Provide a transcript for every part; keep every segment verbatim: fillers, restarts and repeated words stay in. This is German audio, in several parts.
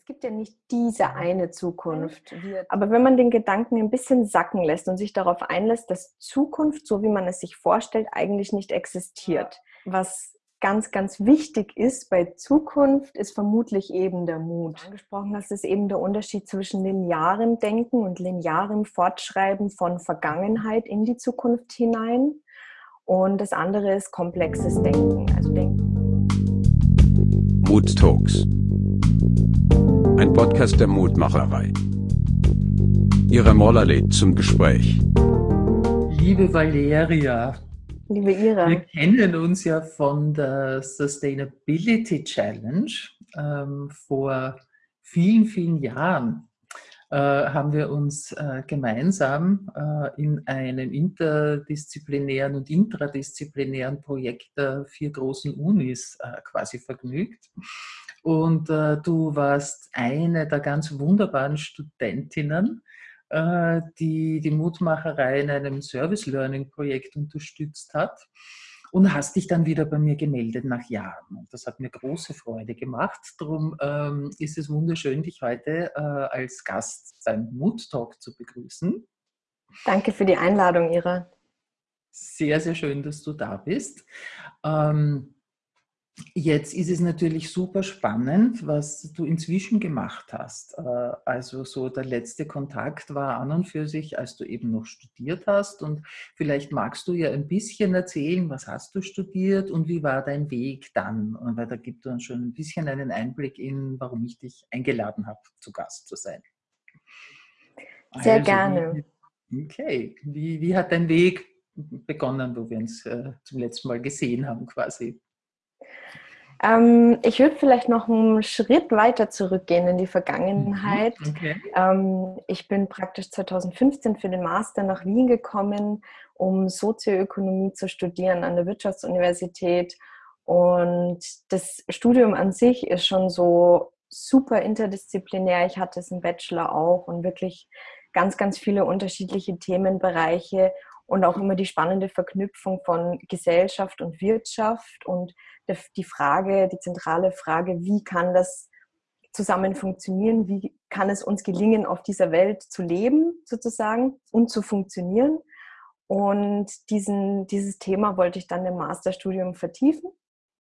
gibt ja nicht diese eine Zukunft. Aber wenn man den Gedanken ein bisschen sacken lässt und sich darauf einlässt, dass Zukunft, so wie man es sich vorstellt, eigentlich nicht existiert. Was ganz, ganz wichtig ist bei Zukunft, ist vermutlich eben der Mut. Angesprochen hast, ist eben der Unterschied zwischen linearem Denken und linearem Fortschreiben von Vergangenheit in die Zukunft hinein. Und das andere ist komplexes Denken. Also Denken. Mood Talks. Ein Podcast der Mutmacherei. Ira Moller lädt zum Gespräch. Liebe Valeria, Liebe Ira, wir kennen uns ja von der Sustainability Challenge. Ähm, vor vielen, vielen Jahren äh, haben wir uns äh, gemeinsam äh, in einem interdisziplinären und intradisziplinären Projekt der vier großen Unis äh, quasi vergnügt. Und äh, du warst eine der ganz wunderbaren Studentinnen, äh, die die Mutmacherei in einem Service-Learning-Projekt unterstützt hat und hast dich dann wieder bei mir gemeldet nach Jahren. Und das hat mir große Freude gemacht. Darum ähm, ist es wunderschön, dich heute äh, als Gast beim Mood Talk zu begrüßen. Danke für die Einladung, Ira. Sehr, sehr schön, dass du da bist. Ähm, Jetzt ist es natürlich super spannend, was du inzwischen gemacht hast. Also so der letzte Kontakt war an und für sich, als du eben noch studiert hast. Und vielleicht magst du ja ein bisschen erzählen, was hast du studiert und wie war dein Weg dann? Weil da gibt es uns schon ein bisschen einen Einblick in, warum ich dich eingeladen habe, zu Gast zu sein. Sehr also, gerne. Wie, okay, wie, wie hat dein Weg begonnen, wo wir uns äh, zum letzten Mal gesehen haben quasi? Ähm, ich würde vielleicht noch einen Schritt weiter zurückgehen in die Vergangenheit. Okay. Ähm, ich bin praktisch zweitausendfünfzehn für den Master nach Wien gekommen, um Sozioökonomie zu studieren an der Wirtschaftsuniversität. Und das Studium an sich ist schon so super interdisziplinär. Ich hatte es im Bachelor auch und wirklich ganz, ganz viele unterschiedliche Themenbereiche und auch immer die spannende Verknüpfung von Gesellschaft und Wirtschaft und die Frage, die zentrale Frage, wie kann das zusammen funktionieren? Wie kann es uns gelingen, auf dieser Welt zu leben, sozusagen, und zu funktionieren? Und diesen, dieses Thema wollte ich dann im Masterstudium vertiefen.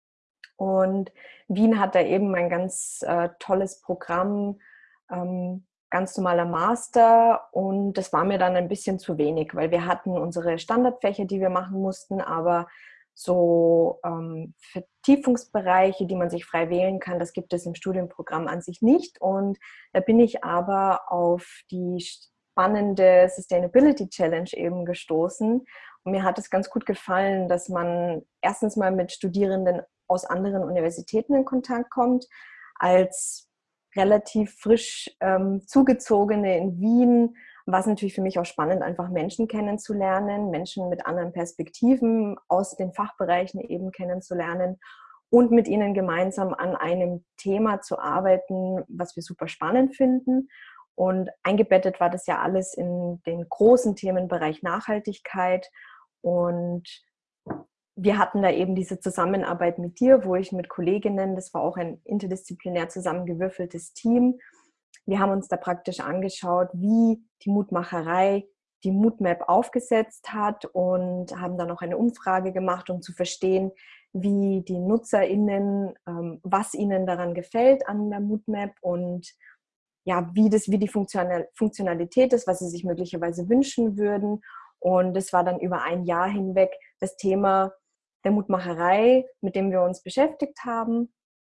Und Wien hat da eben ein ganz äh, tolles Programm, ähm, ganz normaler Master. Und das war mir dann ein bisschen zu wenig, weil wir hatten unsere Standardfächer, die wir machen mussten, aber so ähm, Vertiefungsbereiche, die man sich frei wählen kann, das gibt es im Studienprogramm an sich nicht. Und da bin ich aber auf die spannende Sustainability Challenge eben gestoßen. Und mir hat es ganz gut gefallen, dass man erstens mal mit Studierenden aus anderen Universitäten in Kontakt kommt, als relativ frisch ähm, zugezogene in Wien, war es natürlich für mich auch spannend, einfach Menschen kennenzulernen, Menschen mit anderen Perspektiven aus den Fachbereichen eben kennenzulernen und mit ihnen gemeinsam an einem Thema zu arbeiten, was wir super spannend finden. Und eingebettet war das ja alles in den großen Themenbereich Nachhaltigkeit. Und wir hatten da eben diese Zusammenarbeit mit dir, wo ich mit Kolleginnen, das war auch ein interdisziplinär zusammengewürfeltes Team, wir haben uns da praktisch angeschaut, wie die Mutmacherei die Moodmap aufgesetzt hat und haben dann noch eine Umfrage gemacht, um zu verstehen, wie die NutzerInnen, ähm, was ihnen daran gefällt an der Moodmap und ja, wie, das, wie die Funktionalität ist, was sie sich möglicherweise wünschen würden. Und es war dann über ein Jahr hinweg das Thema der Mutmacherei, mit dem wir uns beschäftigt haben.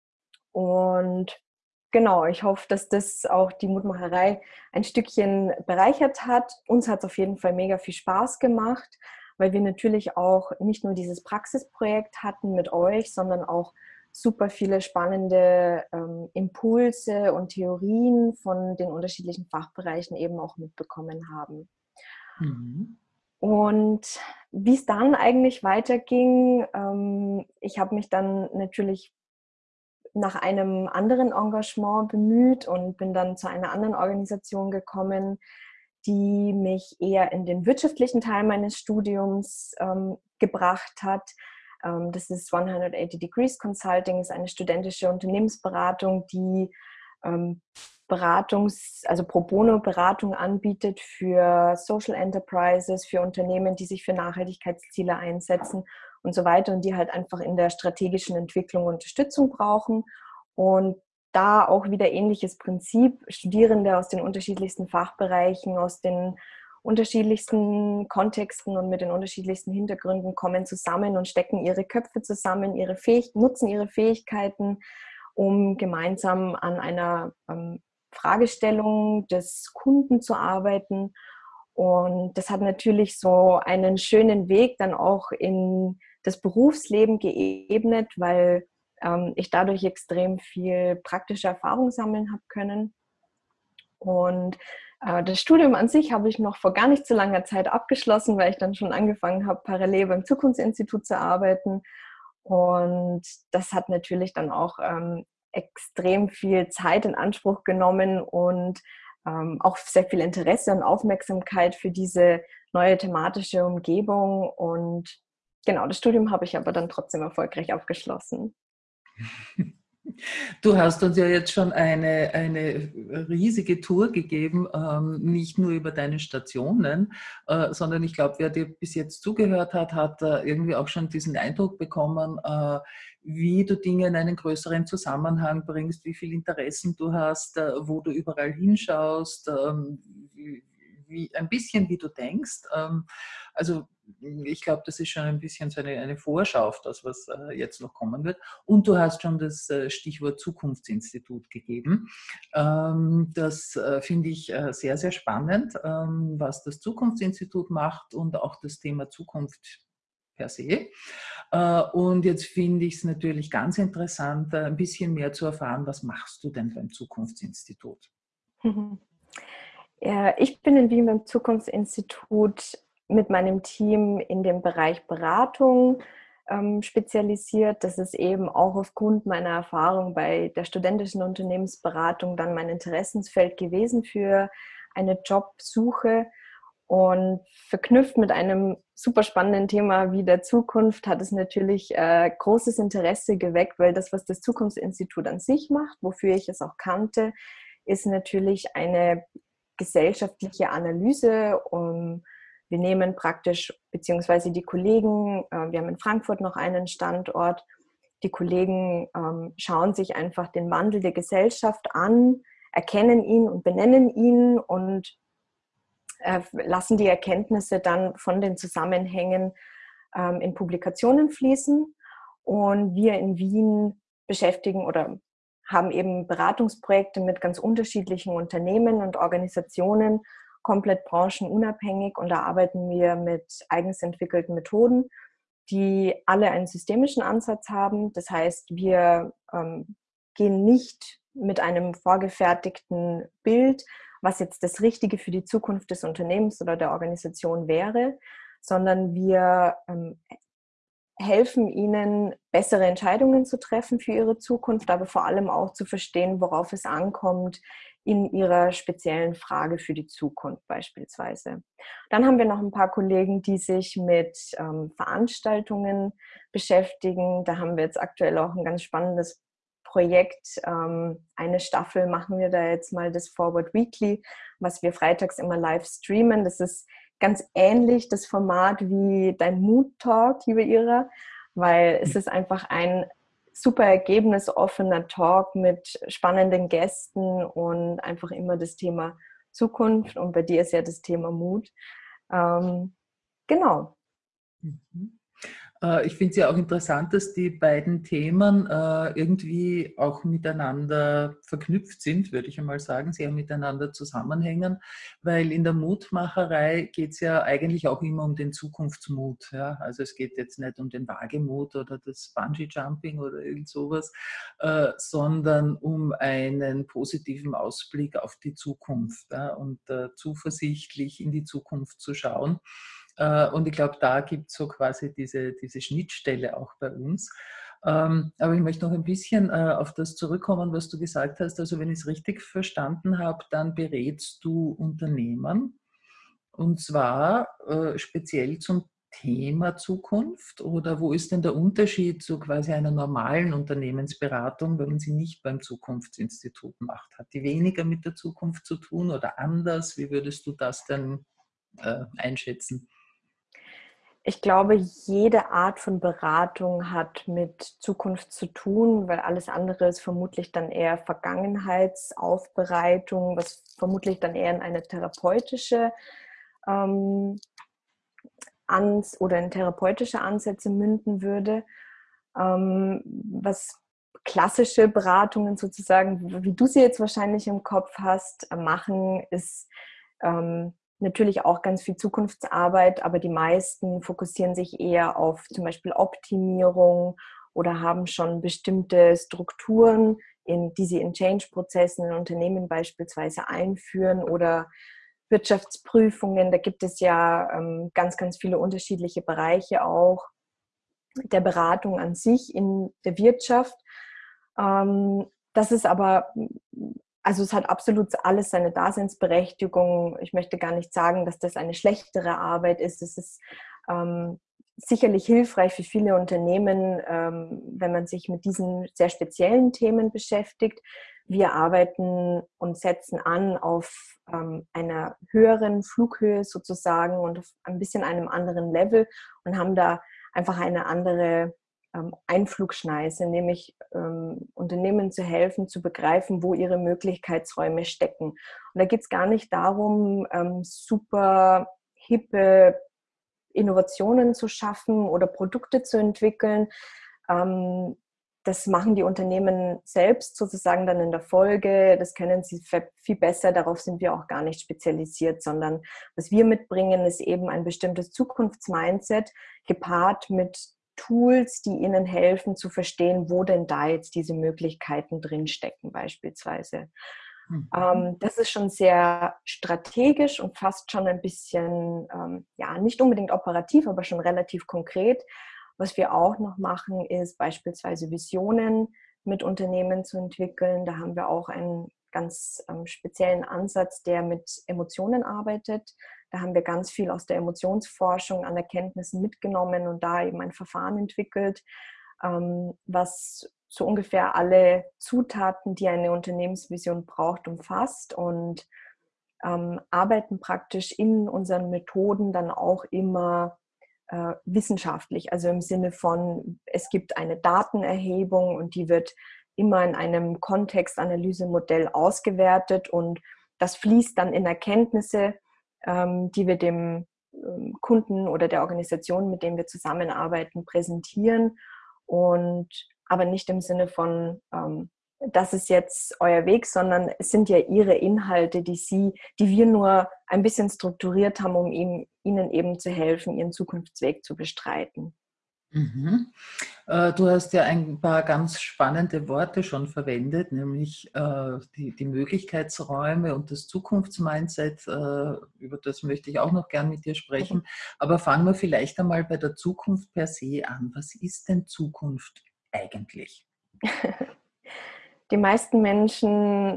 Und genau, ich hoffe, dass das auch die Mutmacherei ein Stückchen bereichert hat. Uns hat es auf jeden Fall mega viel Spaß gemacht, weil wir natürlich auch nicht nur dieses Praxisprojekt hatten mit euch, sondern auch super viele spannende ähm, Impulse und Theorien von den unterschiedlichen Fachbereichen eben auch mitbekommen haben. Mhm. Und wie es dann eigentlich weiterging, ähm, ich habe mich dann natürlich nach einem anderen Engagement bemüht und bin dann zu einer anderen Organisation gekommen, die mich eher in den wirtschaftlichen Teil meines Studiums ähm, gebracht hat. Ähm, das ist hundertachtzig Degrees Consulting, ist eine studentische Unternehmensberatung, die ähm, Beratungs-, also Pro Bono-Beratung anbietet für Social Enterprises, für Unternehmen, die sich für Nachhaltigkeitsziele einsetzen und so weiter und die halt einfach in der strategischen Entwicklung Unterstützung brauchen. Und da auch wieder ähnliches Prinzip. Studierende aus den unterschiedlichsten Fachbereichen, aus den unterschiedlichsten Kontexten und mit den unterschiedlichsten Hintergründen kommen zusammen und stecken ihre Köpfe zusammen, ihre Fähig- nutzen ihre Fähigkeiten, um gemeinsam an einer ähm, Fragestellung des Kunden zu arbeiten. Und das hat natürlich so einen schönen Weg dann auch in das Berufsleben geebnet, weil ähm, ich dadurch extrem viel praktische Erfahrung sammeln habe können. Und äh, das Studium an sich habe ich noch vor gar nicht so langer Zeit abgeschlossen, weil ich dann schon angefangen habe, parallel beim Zukunftsinstitut zu arbeiten. Und das hat natürlich dann auch ähm, extrem viel Zeit in Anspruch genommen und ähm, auch sehr viel Interesse und Aufmerksamkeit für diese neue thematische Umgebung. Und genau, das Studium habe ich aber dann trotzdem erfolgreich abgeschlossen. Du hast uns ja jetzt schon eine, eine riesige Tour gegeben, ähm, nicht nur über deine Stationen, äh, sondern ich glaube, wer dir bis jetzt zugehört hat, hat äh, irgendwie auch schon diesen Eindruck bekommen, äh, wie du Dinge in einen größeren Zusammenhang bringst, wie viele Interessen du hast, äh, wo du überall hinschaust, ähm, wie, wie, ein bisschen wie du denkst. Ähm, also ich glaube, das ist schon ein bisschen so eine, eine Vorschau auf das, was äh, jetzt noch kommen wird. Und du hast schon das äh, Stichwort Zukunftsinstitut gegeben. Ähm, das äh, finde ich äh, sehr, sehr spannend, ähm, was das Zukunftsinstitut macht und auch das Thema Zukunft per se. Äh, und jetzt finde ich es natürlich ganz interessant, äh, ein bisschen mehr zu erfahren, was machst du denn beim Zukunftsinstitut? Ja, ich bin in Wien beim Zukunftsinstitut mit meinem Team in dem Bereich Beratung ähm, spezialisiert. Das ist eben auch aufgrund meiner Erfahrung bei der studentischen Unternehmensberatung dann mein Interessensfeld gewesen für eine Jobsuche. Und verknüpft mit einem super spannenden Thema wie der Zukunft hat es natürlich äh, großes Interesse geweckt, weil das, was das Zukunftsinstitut an sich macht, wofür ich es auch kannte, ist natürlich eine gesellschaftliche Analyse. Um, wir nehmen praktisch, beziehungsweise die Kollegen, äh, wir haben in Frankfurt noch einen Standort, die Kollegen ähm, schauen sich einfach den Wandel der Gesellschaft an, erkennen ihn und benennen ihn und äh, lassen die Erkenntnisse dann von den Zusammenhängen ähm, in Publikationen fließen. Und wir in Wien beschäftigen oder haben eben Beratungsprojekte mit ganz unterschiedlichen Unternehmen und Organisationen, komplett branchenunabhängig. Und da arbeiten wir mit eigens entwickelten Methoden, die alle einen systemischen Ansatz haben. Das heißt, wir ähm, gehen nicht mit einem vorgefertigten Bild, was jetzt das Richtige für die Zukunft des Unternehmens oder der Organisation wäre, sondern wir ähm, helfen ihnen, bessere Entscheidungen zu treffen für ihre Zukunft, aber vor allem auch zu verstehen, worauf es ankommt in ihrer speziellen Frage für die Zukunft beispielsweise. Dann haben wir noch ein paar Kollegen, die sich mit ähm, Veranstaltungen beschäftigen. Da haben wir jetzt aktuell auch ein ganz spannendes Projekt. Ähm, eine Staffel machen wir da jetzt mal das Forward Weekly, was wir freitags immer live streamen. Das ist ganz ähnlich das Format wie dein Mood Talk, liebe Ira, weil es ist einfach ein super ergebnisoffener Talk mit spannenden Gästen und einfach immer das Thema Zukunft und bei dir ist ja das Thema Mut. Ähm, genau. Mhm. Ich finde es ja auch interessant, dass die beiden Themen äh, irgendwie auch miteinander verknüpft sind, würde ich einmal sagen, sehr miteinander zusammenhängen, weil in der Mutmacherei geht es ja eigentlich auch immer um den Zukunftsmut. Ja? Also es geht jetzt nicht um den Wagemut oder das Bungee-Jumping oder irgend sowas, äh, sondern um einen positiven Ausblick auf die Zukunft, ja? Und äh, zuversichtlich in die Zukunft zu schauen. Und ich glaube, da gibt es so quasi diese, diese Schnittstelle auch bei uns. Aber ich möchte noch ein bisschen auf das zurückkommen, was du gesagt hast. Also wenn ich es richtig verstanden habe, dann berätst du Unternehmen und zwar speziell zum Thema Zukunft oder wo ist denn der Unterschied zu quasi einer normalen Unternehmensberatung, wenn man sie nicht beim Zukunftsinstitut macht? Hat die weniger mit der Zukunft zu tun oder anders? Wie würdest du das denn äh, einschätzen? Ich glaube, jede Art von Beratung hat mit Zukunft zu tun, weil alles andere ist vermutlich dann eher Vergangenheitsaufbereitung, was vermutlich dann eher in eine therapeutische ähm, Ans- oder in therapeutische Ansätze münden würde. Ähm, was klassische Beratungen sozusagen, wie du sie jetzt wahrscheinlich im Kopf hast, machen, ist ähm, natürlich auch ganz viel Zukunftsarbeit, aber die meisten fokussieren sich eher auf zum Beispiel Optimierung oder haben schon bestimmte Strukturen, in, die sie in Change-Prozessen in Unternehmen beispielsweise einführen oder Wirtschaftsprüfungen. Da gibt es ja ähm, ganz, ganz viele unterschiedliche Bereiche auch der Beratung an sich in der Wirtschaft. Ähm, das ist aber, also es hat absolut alles seine Daseinsberechtigung. Ich möchte gar nicht sagen, dass das eine schlechtere Arbeit ist. Es ist ähm, sicherlich hilfreich für viele Unternehmen, ähm, wenn man sich mit diesen sehr speziellen Themen beschäftigt. Wir arbeiten und setzen an auf ähm, einer höheren Flughöhe sozusagen und auf ein bisschen einem anderen Level und haben da einfach eine andere ähm, Einflugschneise, nämlich ähm, Unternehmen zu helfen, zu begreifen, wo ihre Möglichkeitsräume stecken. Und da geht es gar nicht darum, ähm, super hippe Innovationen zu schaffen oder Produkte zu entwickeln. Ähm, das machen die Unternehmen selbst sozusagen dann in der Folge. Das können sie viel besser. Darauf sind wir auch gar nicht spezialisiert, sondern was wir mitbringen, ist eben ein bestimmtes Zukunftsmindset gepaart mit Tools, die ihnen helfen zu verstehen, wo denn da jetzt diese Möglichkeiten drinstecken beispielsweise. Mhm. Ähm, das ist schon sehr strategisch und fast schon ein bisschen, ähm, ja, nicht unbedingt operativ, aber schon relativ konkret. Was wir auch noch machen, ist beispielsweise Visionen mit Unternehmen zu entwickeln. Da haben wir auch einen ganz ähm, speziellen Ansatz, der mit Emotionen arbeitet. Da haben wir ganz viel aus der Emotionsforschung an Erkenntnissen mitgenommen und da eben ein Verfahren entwickelt, ähm, was so ungefähr alle Zutaten, die eine Unternehmensvision braucht, umfasst und ähm, arbeiten praktisch in unseren Methoden dann auch immer äh, wissenschaftlich. Also im Sinne von, es gibt eine Datenerhebung und die wird immer in einem Kontextanalysemodell ausgewertet und das fließt dann in Erkenntnisse, ähm, die wir dem ähm, Kunden oder der Organisation, mit dem wir zusammenarbeiten, präsentieren. Und aber nicht im Sinne von, ähm, das ist jetzt euer Weg, sondern es sind ja ihre Inhalte, die sie, die wir nur ein bisschen strukturiert haben, um ihm, ihnen eben zu helfen, ihren Zukunftsweg zu bestreiten. Mhm. Äh, Du hast ja ein paar ganz spannende Worte schon verwendet, nämlich äh, die, die Möglichkeitsräume und das Zukunftsmindset. Äh, über das möchte ich auch noch gern mit dir sprechen. Aber fangen wir vielleicht einmal bei der Zukunft per se an. Was ist denn Zukunft eigentlich? Die meisten Menschen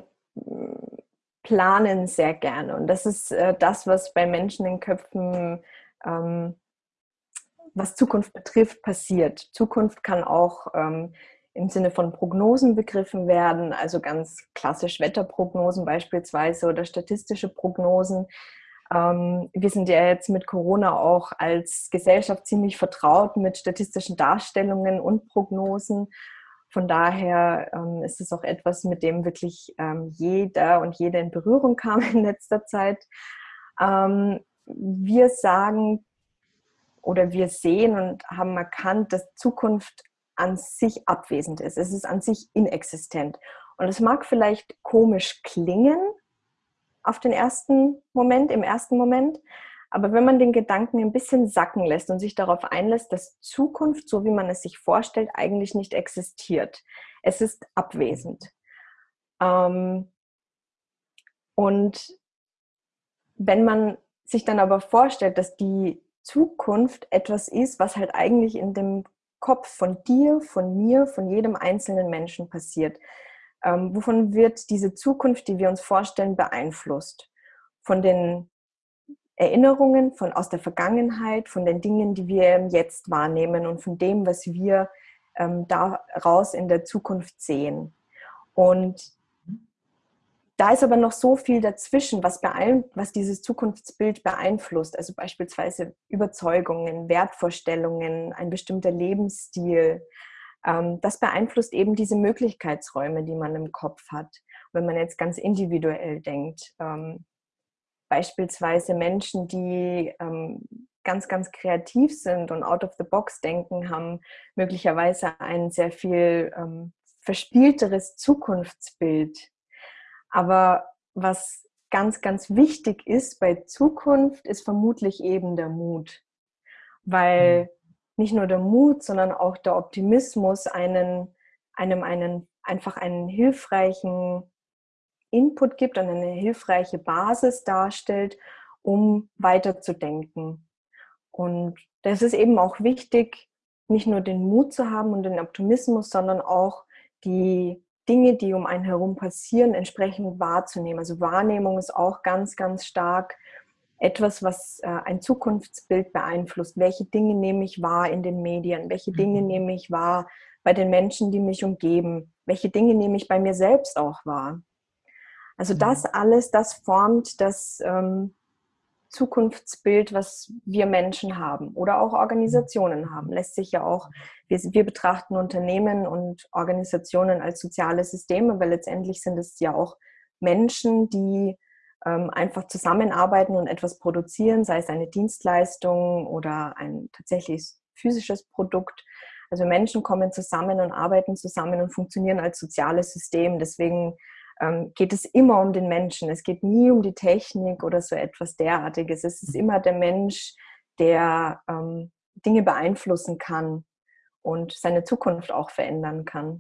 planen sehr gerne und das ist äh, das, was bei Menschen in Köpfen ähm, was Zukunft betrifft, passiert. Zukunft kann auch ähm, im Sinne von Prognosen begriffen werden, also ganz klassisch Wetterprognosen beispielsweise oder statistische Prognosen. Ähm, wir sind ja jetzt mit Corona auch als Gesellschaft ziemlich vertraut mit statistischen Darstellungen und Prognosen. Von daher ähm, ist es auch etwas, mit dem wirklich ähm, jeder und jede in Berührung kam in letzter Zeit. Ähm, wir sagen, oder wir sehen und haben erkannt, dass Zukunft an sich abwesend ist. Es ist an sich inexistent. Und es mag vielleicht komisch klingen auf den ersten Moment, im ersten Moment, aber wenn man den Gedanken ein bisschen sacken lässt und sich darauf einlässt, dass Zukunft, so wie man es sich vorstellt, eigentlich nicht existiert. Es ist abwesend. Ähm, und wenn man sich dann aber vorstellt, dass die Zukunft etwas ist, was halt eigentlich in dem Kopf von dir, von mir, von jedem einzelnen Menschen passiert. Ähm, wovon wird diese Zukunft, die wir uns vorstellen, beeinflusst? Von den Erinnerungen von, aus der Vergangenheit, von den Dingen, die wir jetzt wahrnehmen und von dem, was wir ähm, daraus in der Zukunft sehen. Und da ist aber noch so viel dazwischen, was, was dieses Zukunftsbild beeinflusst. Also beispielsweise Überzeugungen, Wertvorstellungen, ein bestimmter Lebensstil. Ähm, das beeinflusst eben diese Möglichkeitsräume, die man im Kopf hat. Wenn man jetzt ganz individuell denkt, ähm, beispielsweise Menschen, die ähm, ganz, ganz kreativ sind und out of the box denken, haben möglicherweise ein sehr viel ähm, verspielteres Zukunftsbild. Aber was ganz, ganz wichtig ist bei Zukunft, ist vermutlich eben der Mut. Weil nicht nur der Mut, sondern auch der Optimismus einen, einem einen, einfach einen hilfreichen Input gibt und eine hilfreiche Basis darstellt, um weiterzudenken. Und das ist eben auch wichtig, nicht nur den Mut zu haben und den Optimismus, sondern auch die Dinge, die um einen herum passieren, entsprechend wahrzunehmen. Also Wahrnehmung ist auch ganz, ganz stark etwas, was äh, ein Zukunftsbild beeinflusst. Welche Dinge nehme ich wahr in den Medien? Welche Dinge nehme ich wahr bei den Menschen, die mich umgeben? Welche Dinge nehme ich bei mir selbst auch wahr? Also das alles, das formt das ähm, Zukunftsbild, was wir Menschen haben oder auch Organisationen haben. Lässt sich ja auch, wir, wir betrachten Unternehmen und Organisationen als soziale Systeme, weil letztendlich sind es ja auch Menschen, die ähm, einfach zusammenarbeiten und etwas produzieren, sei es eine Dienstleistung oder ein tatsächlich physisches Produkt. Also Menschen kommen zusammen und arbeiten zusammen und funktionieren als soziales System. Deswegen ähm, geht es immer um den Menschen. Es geht nie um die Technik oder so etwas derartiges. Es ist immer der Mensch, der ähm, Dinge beeinflussen kann und seine Zukunft auch verändern kann.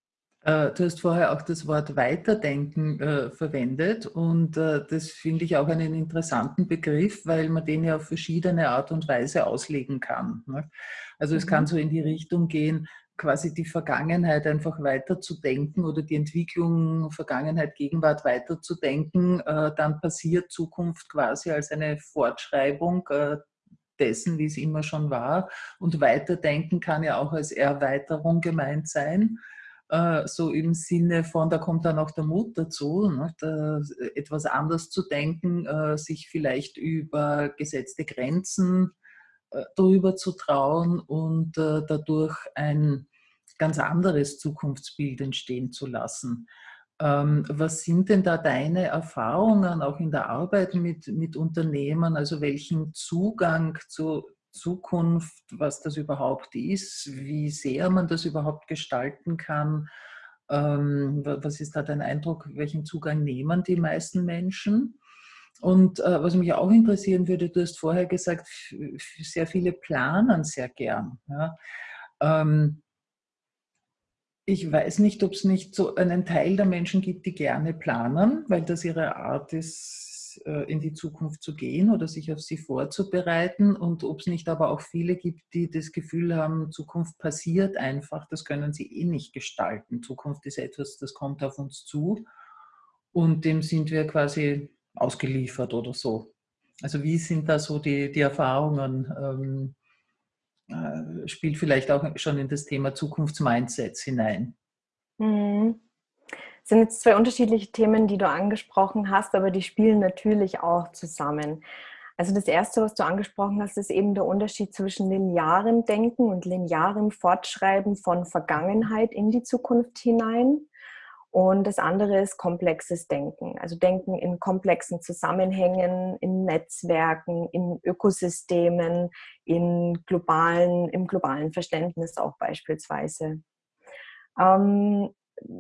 Du hast vorher auch das Wort Weiterdenken äh, verwendet und äh, das finde ich auch einen interessanten Begriff, weil man den ja auf verschiedene Art und Weise auslegen kann. Ne? Also mhm. es kann so in die Richtung gehen, quasi die Vergangenheit einfach weiterzudenken oder die Entwicklung Vergangenheit, Gegenwart weiterzudenken. Äh, dann passiert Zukunft quasi als eine Fortschreibung äh, dessen, wie es immer schon war. Und Weiterdenken kann ja auch als Erweiterung gemeint sein. So im Sinne von, da kommt dann auch der Mut dazu, ne, da, etwas anders zu denken, äh, sich vielleicht über gesetzte Grenzen äh, drüber zu trauen und äh, dadurch ein ganz anderes Zukunftsbild entstehen zu lassen. Ähm, was sind denn da deine Erfahrungen auch in der Arbeit mit, mit Unternehmen? Also welchen Zugang zu Zukunft, was das überhaupt ist, wie sehr man das überhaupt gestalten kann. Ähm, was ist da dein Eindruck, welchen Zugang nehmen die meisten Menschen? Und äh, was mich auch interessieren würde, du hast vorher gesagt, sehr viele planen sehr gern. Ja? Ähm, ich weiß nicht, ob es nicht so einen Teil der Menschen gibt, die gerne planen, weil das ihre Art ist, in die Zukunft zu gehen oder sich auf sie vorzubereiten, und ob es nicht aber auch viele gibt, die das Gefühl haben, Zukunft passiert einfach, das können sie eh nicht gestalten. Zukunft ist etwas, das kommt auf uns zu und dem sind wir quasi ausgeliefert oder so. Also wie sind da so die, die Erfahrungen? Ähm, äh, spielt vielleicht auch schon in das Thema Zukunftsmindsets hinein. Mhm. Das sind jetzt zwei unterschiedliche Themen, die du angesprochen hast, aber die spielen natürlich auch zusammen. Also das Erste, was du angesprochen hast, ist eben der Unterschied zwischen linearem Denken und linearem Fortschreiben von Vergangenheit in die Zukunft hinein. Und das andere ist komplexes Denken. Also Denken in komplexen Zusammenhängen, in Netzwerken, in Ökosystemen, in globalen, im globalen Verständnis auch beispielsweise. Ähm,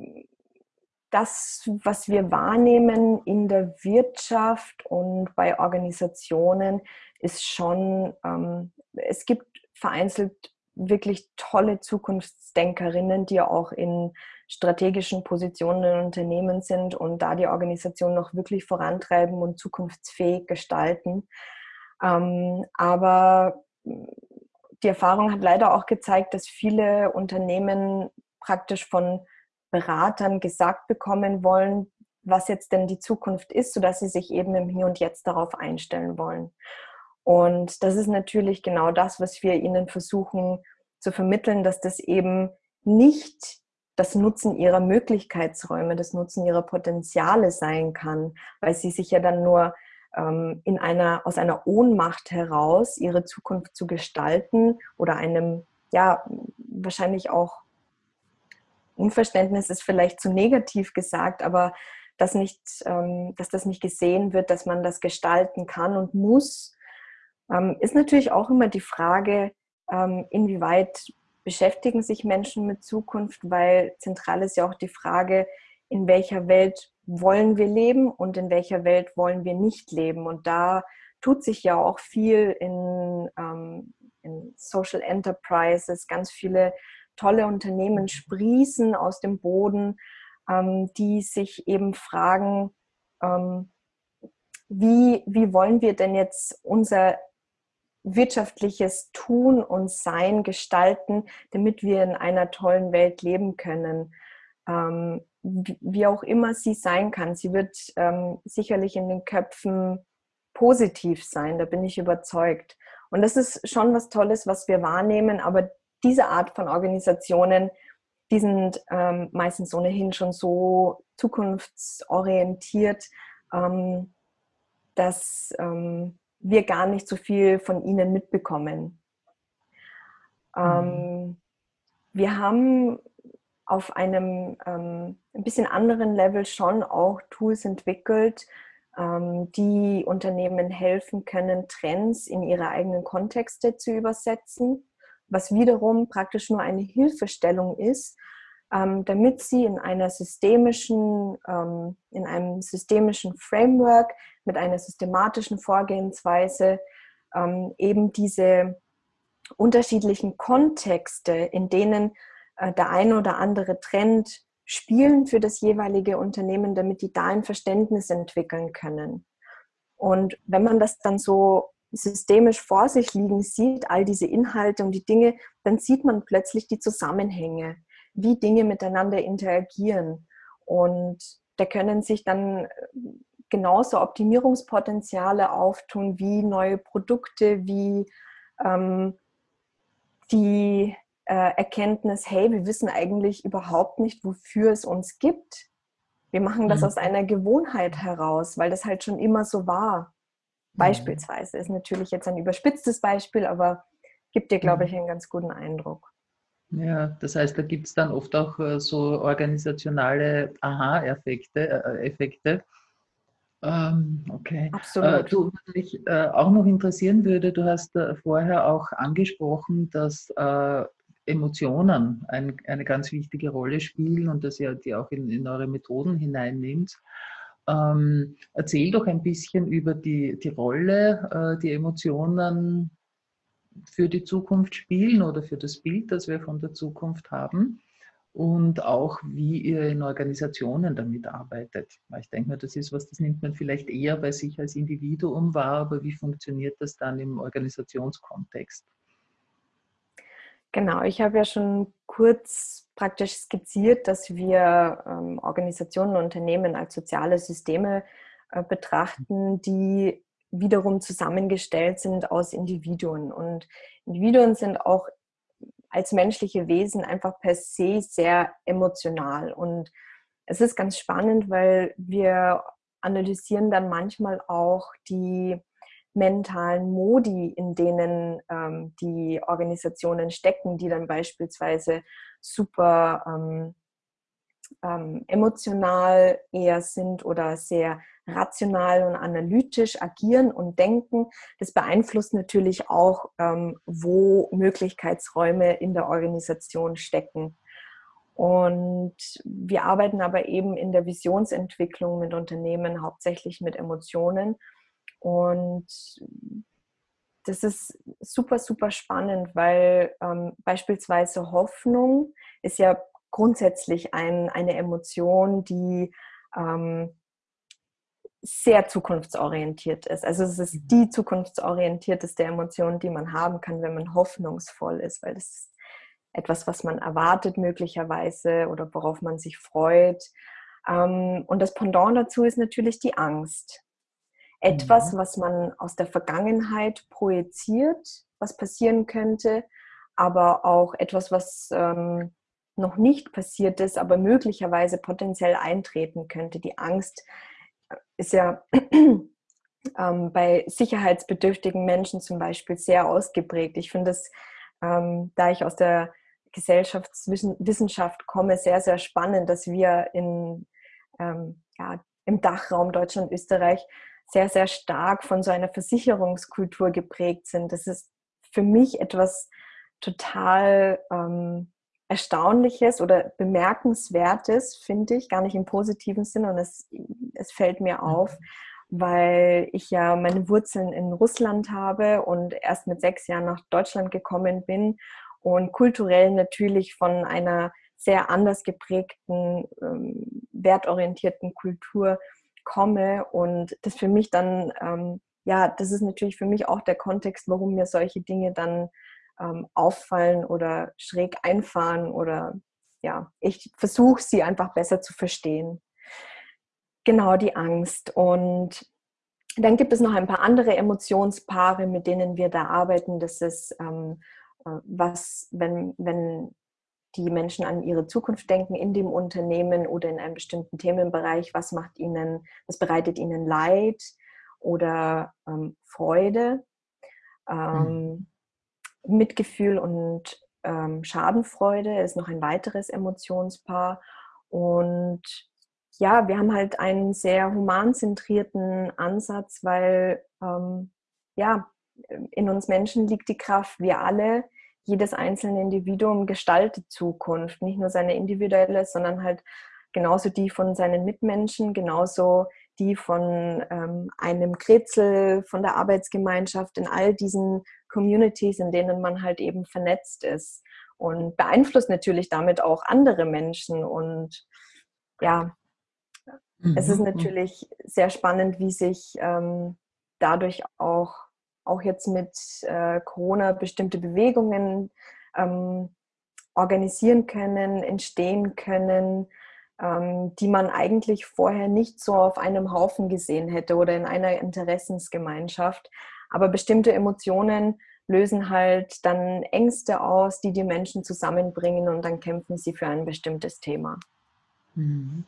Das, was wir wahrnehmen in der Wirtschaft und bei Organisationen, ist schon, ähm, es gibt vereinzelt wirklich tolle Zukunftsdenkerinnen, die auch in strategischen Positionen in Unternehmen sind und da die Organisation noch wirklich vorantreiben und zukunftsfähig gestalten. Ähm, aber die Erfahrung hat leider auch gezeigt, dass viele Unternehmen praktisch von Beratern gesagt bekommen wollen, was jetzt denn die Zukunft ist, sodass sie sich eben im Hier und Jetzt darauf einstellen wollen. Und das ist natürlich genau das, was wir ihnen versuchen zu vermitteln, dass das eben nicht das Nutzen ihrer Möglichkeitsräume, das Nutzen ihrer Potenziale sein kann, weil sie sich ja dann nur ähm, in einer, aus einer Ohnmacht heraus ihre Zukunft zu gestalten oder einem, ja, wahrscheinlich auch Unverständnis ist vielleicht zu negativ gesagt, aber dass, nicht, ähm, dass das nicht gesehen wird, dass man das gestalten kann und muss, ähm, ist natürlich auch immer die Frage, ähm, inwieweit beschäftigen sich Menschen mit Zukunft, weil zentral ist ja auch die Frage, in welcher Welt wollen wir leben und in welcher Welt wollen wir nicht leben. Und da tut sich ja auch viel in, ähm, in Social Enterprises, ganz viele tolle Unternehmen sprießen aus dem Boden, ähm, die sich eben fragen, ähm, wie, wie wollen wir denn jetzt unser wirtschaftliches Tun und Sein gestalten, damit wir in einer tollen Welt leben können. Ähm, wie, wie auch immer sie sein kann. Sie wird ähm, sicherlich in den Köpfen positiv sein, da bin ich überzeugt. Und das ist schon was Tolles, was wir wahrnehmen, aber diese Art von Organisationen, die sind ähm, meistens ohnehin schon so zukunftsorientiert, ähm, dass ähm, wir gar nicht so viel von ihnen mitbekommen. Mhm. Ähm, wir haben auf einem ähm, ein bisschen anderen Level schon auch Tools entwickelt, ähm, die Unternehmen helfen können, Trends in ihre eigenen Kontexte zu übersetzen, was wiederum praktisch nur eine Hilfestellung ist, ähm, damit sie in einer systemischen, ähm, in einem systemischen Framework mit einer systematischen Vorgehensweise ähm, eben diese unterschiedlichen Kontexte, in denen äh, der eine oder andere Trend spielen für das jeweilige Unternehmen, damit die da ein Verständnis entwickeln können. Und wenn man das dann so systemisch vor sich liegen sieht, all diese Inhalte und die Dinge, dann sieht man plötzlich die Zusammenhänge, wie Dinge miteinander interagieren. Und da können sich dann genauso Optimierungspotenziale auftun wie neue Produkte, wie ähm, die äh, Erkenntnis, hey, wir wissen eigentlich überhaupt nicht, wofür es uns gibt. Wir machen das mhm. aus einer Gewohnheit heraus, weil das halt schon immer so war. Mhm. Beispielsweise ist natürlich jetzt ein überspitztes Beispiel, aber gibt dir, glaube ich, einen ganz guten Eindruck. Ja, das heißt, da gibt es dann oft auch äh, so organisationale Aha-Effekte. Äh, Effekte. Ähm, okay. Absolut. Äh, du, was mich äh, auch noch interessieren würde, du hast äh, vorher auch angesprochen, dass äh, Emotionen ein, eine ganz wichtige Rolle spielen und dass ihr die auch in, in eure Methoden hineinnimmt. Ähm, erzähl doch ein bisschen über die, die Rolle, äh, die Emotionen für die Zukunft spielen oder für das Bild, das wir von der Zukunft haben. Und auch, wie ihr in Organisationen damit arbeitet. Weil ich denke mir, das ist was, das nimmt man vielleicht eher bei sich als Individuum wahr, aber wie funktioniert das dann im Organisationskontext? Genau, ich habe ja schon kurz praktisch skizziert, dass wir ähm, Organisationen und Unternehmen als soziale Systeme äh, betrachten, die wiederum zusammengestellt sind aus Individuen. Und Individuen sind auch als menschliche Wesen einfach per se sehr emotional. Und es ist ganz spannend, weil wir analysieren dann manchmal auch die mentalen Modi, in denen ähm, die Organisationen stecken, die dann beispielsweise super ähm, ähm, emotional eher sind oder sehr rational und analytisch agieren und denken. Das beeinflusst natürlich auch, ähm, wo Möglichkeitsräume in der Organisation stecken. Und wir arbeiten aber eben in der Visionsentwicklung mit Unternehmen hauptsächlich mit Emotionen. Und das ist super, super spannend, weil ähm, beispielsweise Hoffnung ist ja grundsätzlich ein, eine Emotion, die ähm, sehr zukunftsorientiert ist. Also es ist die zukunftsorientierteste Emotion, die man haben kann, wenn man hoffnungsvoll ist, weil das ist etwas, was man erwartet möglicherweise oder worauf man sich freut. Ähm, und das Pendant dazu ist natürlich die Angst. Etwas, Mhm. was man aus der Vergangenheit projiziert, was passieren könnte, aber auch etwas, was ähm, noch nicht passiert ist, aber möglicherweise potenziell eintreten könnte. Die Angst ist ja ähm, bei sicherheitsbedürftigen Menschen zum Beispiel sehr ausgeprägt. Ich finde es, ähm, da ich aus der Gesellschaftswissenschaft komme, sehr, sehr spannend, dass wir in, ähm, ja, im Dachraum Deutschland, Österreich sehr, sehr stark von so einer Versicherungskultur geprägt sind. Das ist für mich etwas total ähm, Erstaunliches oder Bemerkenswertes, finde ich, gar nicht im positiven Sinn. Und es, es fällt mir auf, weil ich ja meine Wurzeln in Russland habe und erst mit sechs Jahren nach Deutschland gekommen bin und kulturell natürlich von einer sehr anders geprägten, ähm, wertorientierten Kultur komme und das für mich dann, ähm, ja, das ist natürlich für mich auch der Kontext, warum mir solche Dinge dann ähm, auffallen oder schräg einfahren oder ja, ich versuche sie einfach besser zu verstehen. Genau, die Angst. Und dann gibt es noch ein paar andere Emotionspaare, mit denen wir da arbeiten. Das ist, ähm, was, wenn, wenn die Menschen an ihre Zukunft denken in dem Unternehmen oder in einem bestimmten Themenbereich, was macht ihnen, was bereitet ihnen Leid oder ähm, Freude, Mhm. ähm, Mitgefühl und ähm, Schadenfreude ist noch ein weiteres Emotionspaar. Und ja, wir haben halt einen sehr humanzentrierten Ansatz, weil ähm, ja, in uns Menschen liegt die Kraft. Wir alle, jedes einzelne Individuum gestaltet Zukunft. Nicht nur seine individuelle, sondern halt genauso die von seinen Mitmenschen, genauso die von ähm, einem Kretzel, von der Arbeitsgemeinschaft, in all diesen Communities, in denen man halt eben vernetzt ist. Und beeinflusst natürlich damit auch andere Menschen. Und ja, es ist Mhm. Mhm. natürlich sehr spannend, wie sich ähm, dadurch auch, auch jetzt mit äh, Corona bestimmte Bewegungen ähm, organisieren können, entstehen können, ähm, die man eigentlich vorher nicht so auf einem Haufen gesehen hätte oder in einer Interessensgemeinschaft. Aber bestimmte Emotionen lösen halt dann Ängste aus, die die Menschen zusammenbringen und dann kämpfen sie für ein bestimmtes Thema. Mhm.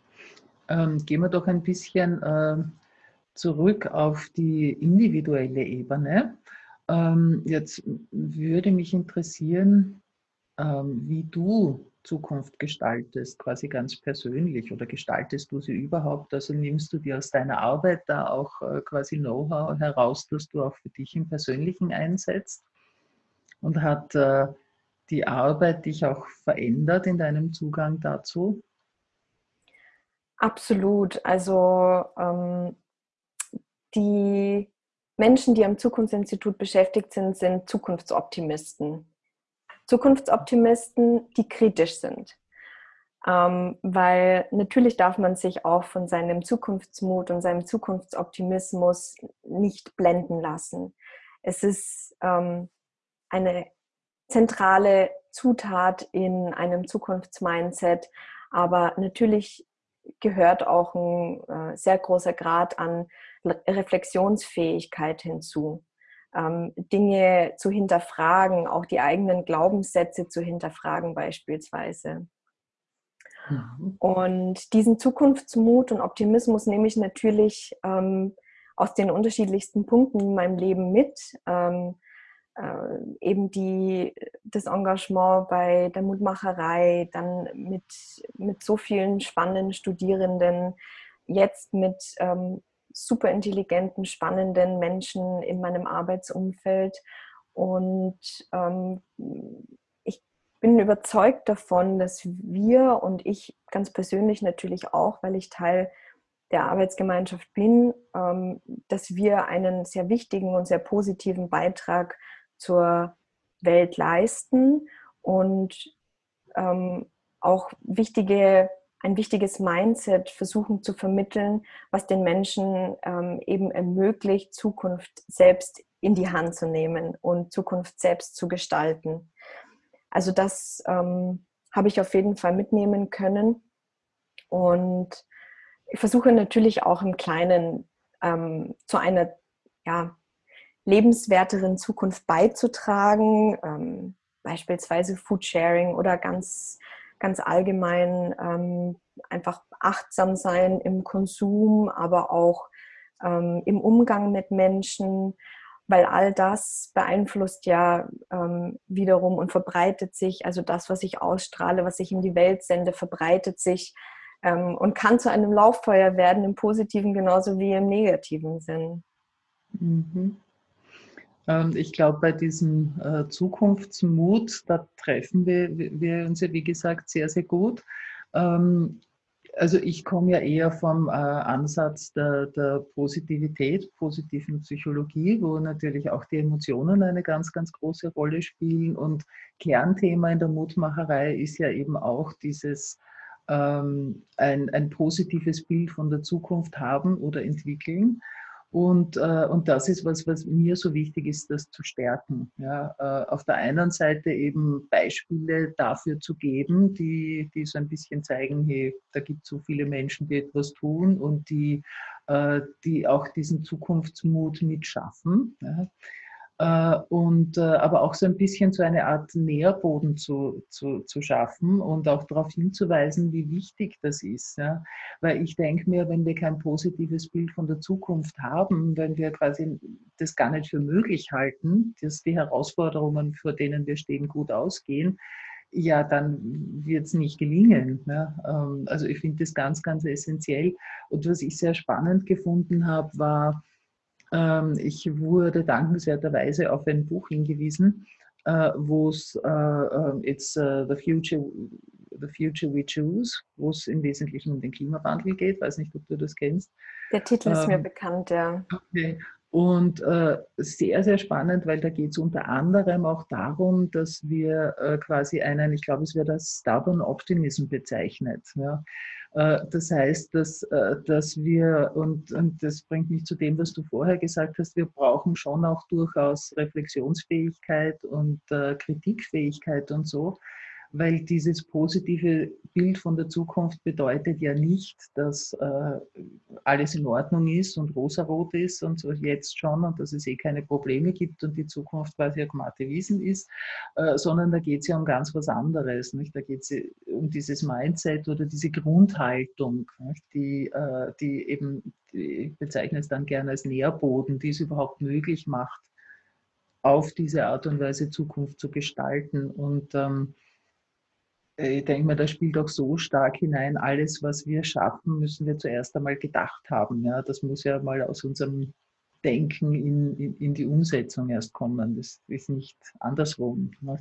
Ähm, gehen wir doch ein bisschen äh, zurück auf die individuelle Ebene. Ähm, jetzt würde mich interessieren, ähm, wie du Zukunft gestaltest, quasi ganz persönlich, oder gestaltest du sie überhaupt? Also nimmst du dir aus deiner Arbeit da auch äh, quasi Know-how heraus, das du auch für dich im Persönlichen einsetzt? Und hat äh, die Arbeit dich auch verändert in deinem Zugang dazu? Absolut. Also ähm, die Menschen, die am Zukunftsinstitut beschäftigt sind, sind Zukunftsoptimisten. Zukunftsoptimisten, die kritisch sind. Ähm, weil natürlich darf man sich auch von seinem Zukunftsmut und seinem Zukunftsoptimismus nicht blenden lassen. Es ist ähm, eine zentrale Zutat in einem Zukunftsmindset, aber natürlich gehört auch ein äh, sehr großer Grad an Reflexionsfähigkeit hinzu. Ähm, Dinge zu hinterfragen, auch die eigenen Glaubenssätze zu hinterfragen beispielsweise. Mhm. Und diesen Zukunftsmut und Optimismus nehme ich natürlich ähm, aus den unterschiedlichsten Punkten in meinem Leben mit. Ähm, äh, eben die, das Engagement bei der Mutmacherei, dann mit, mit so vielen spannenden Studierenden, jetzt mit ähm, super intelligenten, spannenden Menschen in meinem Arbeitsumfeld. Und ähm, ich bin überzeugt davon, dass wir und ich ganz persönlich natürlich auch, weil ich Teil der Arbeitsgemeinschaft bin, ähm, dass wir einen sehr wichtigen und sehr positiven Beitrag zur Welt leisten und ähm, auch wichtige, ein wichtiges Mindset versuchen zu vermitteln, was den Menschen ähm, eben ermöglicht, Zukunft selbst in die Hand zu nehmen und Zukunft selbst zu gestalten. Also das ähm, habe ich auf jeden Fall mitnehmen können. Und ich versuche natürlich auch im Kleinen ähm, zu einer ja, lebenswerteren Zukunft beizutragen, ähm, beispielsweise Foodsharing oder ganz, ganz allgemein ähm, einfach achtsam sein im Konsum, aber auch ähm, im Umgang mit Menschen, weil all das beeinflusst ja ähm, wiederum und verbreitet sich, also das, was ich ausstrahle, was ich in die Welt sende, verbreitet sich ähm, und kann zu einem Lauffeuer werden, im positiven genauso wie im negativen Sinn. Mhm. Und ich glaube, bei diesem äh, Zukunftsmut, da treffen wir, wir uns ja, wie gesagt, sehr, sehr gut. Ähm, also ich komme ja eher vom äh, Ansatz der, der Positivität, positiven Psychologie, wo natürlich auch die Emotionen eine ganz, ganz große Rolle spielen. Und Kernthema in der Mutmacherei ist ja eben auch dieses ähm, ein, ein positives Bild von der Zukunft haben oder entwickeln. Und, äh, und das ist was, was mir so wichtig ist, das zu stärken. Ja, äh, auf der einen Seite eben Beispiele dafür zu geben, die, die so ein bisschen zeigen, hey, da gibt es so viele Menschen, die etwas tun und die, äh, die auch diesen Zukunftsmut mitschaffen. Ja. Äh, und, äh, aber auch so ein bisschen so eine Art Nährboden zu, zu, zu schaffen und auch darauf hinzuweisen, wie wichtig das ist. Ja? Weil ich denke mir, wenn wir kein positives Bild von der Zukunft haben, wenn wir quasi das gar nicht für möglich halten, dass die Herausforderungen, vor denen wir stehen, gut ausgehen, ja, dann wird es nicht gelingen. Ne? Also ich finde das ganz, ganz essentiell. Und was ich sehr spannend gefunden habe, war, ich wurde dankenswerterweise auf ein Buch hingewiesen, wo es It's uh, the Future, the Future We Choose, wo es im Wesentlichen um den Klimawandel geht. Ich weiß nicht, ob du das kennst. Der Titel ist mir Ähm, bekannt, ja. Okay. Und äh, sehr, sehr spannend, weil da geht es unter anderem auch darum, dass wir äh, quasi einen, ich glaube, es wird als Stubborn Optimism bezeichnet. Ja. Äh, das heißt, dass, äh, dass wir, und, und das bringt mich zu dem, was du vorher gesagt hast, wir brauchen schon auch durchaus Reflexionsfähigkeit und äh, Kritikfähigkeit und so. Weil dieses positive Bild von der Zukunft bedeutet ja nicht, dass äh, alles in Ordnung ist und rosarot ist und so jetzt schon und dass es eh keine Probleme gibt und die Zukunft quasi eine glatte Wiesen ist, äh, sondern da geht es ja um ganz was anderes. Nicht? Da geht es um dieses Mindset oder diese Grundhaltung, nicht? Die, äh, die eben, die, ich bezeichne es dann gerne als Nährboden, die es überhaupt möglich macht, auf diese Art und Weise Zukunft zu gestalten. Und ähm, ich denke mal, da spielt auch so stark hinein, alles, was wir schaffen, müssen wir zuerst einmal gedacht haben. Ja, das muss ja mal aus unserem Denken in, in, in die Umsetzung erst kommen. Das ist nicht andersrum. Ne?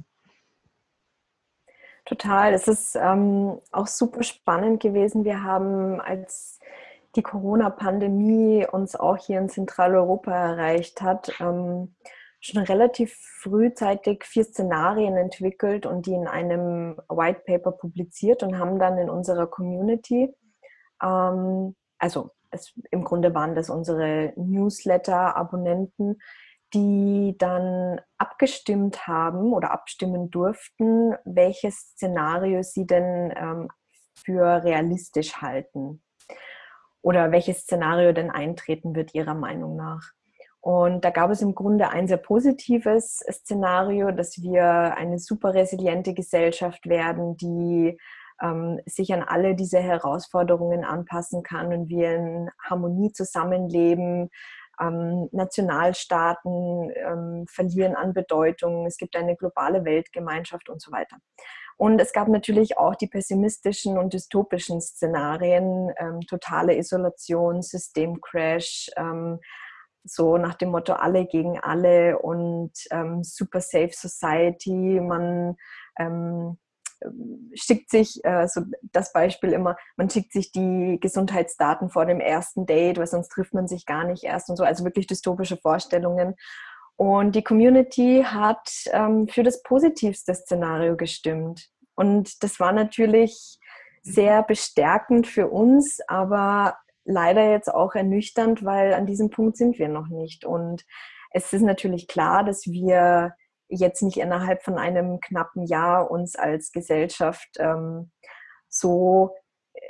Total. Es ist ähm, auch super spannend gewesen. Wir haben, als die Corona-Pandemie uns auch hier in Zentraleuropa erreicht hat, ähm, schon relativ frühzeitig vier Szenarien entwickelt und die in einem White Paper publiziert und haben dann in unserer Community, ähm, also es, im Grunde waren das unsere Newsletter-Abonnenten, die dann abgestimmt haben oder abstimmen durften, welches Szenario sie denn ähm, für realistisch halten oder welches Szenario denn eintreten wird ihrer Meinung nach. Und da gab es im Grunde ein sehr positives Szenario, dass wir eine super resiliente Gesellschaft werden, die ähm, sich an alle diese Herausforderungen anpassen kann und wir in Harmonie zusammenleben. Ähm, Nationalstaaten ähm, verlieren an Bedeutung. Es gibt eine globale Weltgemeinschaft und so weiter. Und es gab natürlich auch die pessimistischen und dystopischen Szenarien, ähm, totale Isolation, Systemcrash, ähm, so nach dem Motto alle gegen alle und ähm, super safe society. Man ähm, schickt sich, äh, so das Beispiel immer, man schickt sich die Gesundheitsdaten vor dem ersten Date, weil sonst trifft man sich gar nicht erst und so. Also wirklich dystopische Vorstellungen. Und die Community hat ähm, für das positivste Szenario gestimmt. Und das war natürlich sehr bestärkend für uns, aber leider jetzt auch ernüchternd, weil an diesem Punkt sind wir noch nicht. Und es ist natürlich klar, dass wir jetzt nicht innerhalb von einem knappen Jahr uns als Gesellschaft ähm, so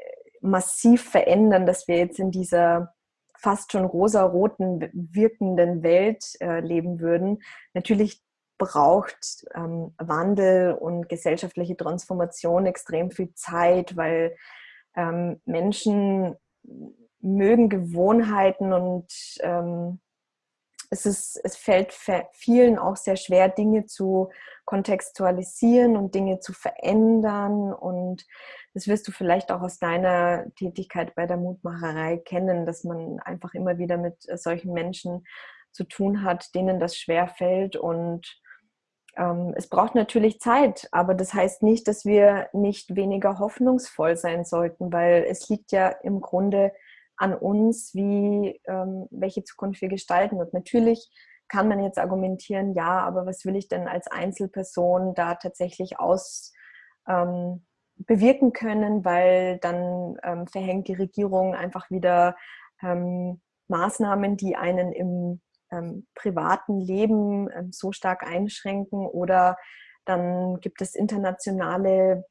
massiv verändern, dass wir jetzt in dieser fast schon rosaroten wirkenden Welt äh, leben würden. Natürlich braucht ähm, Wandel und gesellschaftliche Transformation extrem viel Zeit, weil ähm, Menschen mögen Gewohnheiten und ähm, es, ist, es fällt vielen auch sehr schwer, Dinge zu kontextualisieren und Dinge zu verändern. Und das wirst du vielleicht auch aus deiner Tätigkeit bei der Mutmacherei kennen, dass man einfach immer wieder mit solchen Menschen zu tun hat, denen das schwer fällt. Und ähm, es braucht natürlich Zeit, aber das heißt nicht, dass wir nicht weniger hoffnungsvoll sein sollten, weil es liegt ja im Grunde an uns, wie, ähm, welche Zukunft wir gestalten. Und natürlich kann man jetzt argumentieren, ja, aber was will ich denn als Einzelperson da tatsächlich aus ähm, bewirken können, weil dann ähm, verhängt die Regierung einfach wieder ähm, Maßnahmen, die einen im ähm, privaten Leben ähm, so stark einschränken, oder dann gibt es internationale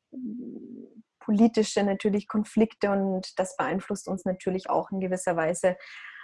politische natürlich Konflikte und das beeinflusst uns natürlich auch in gewisser Weise.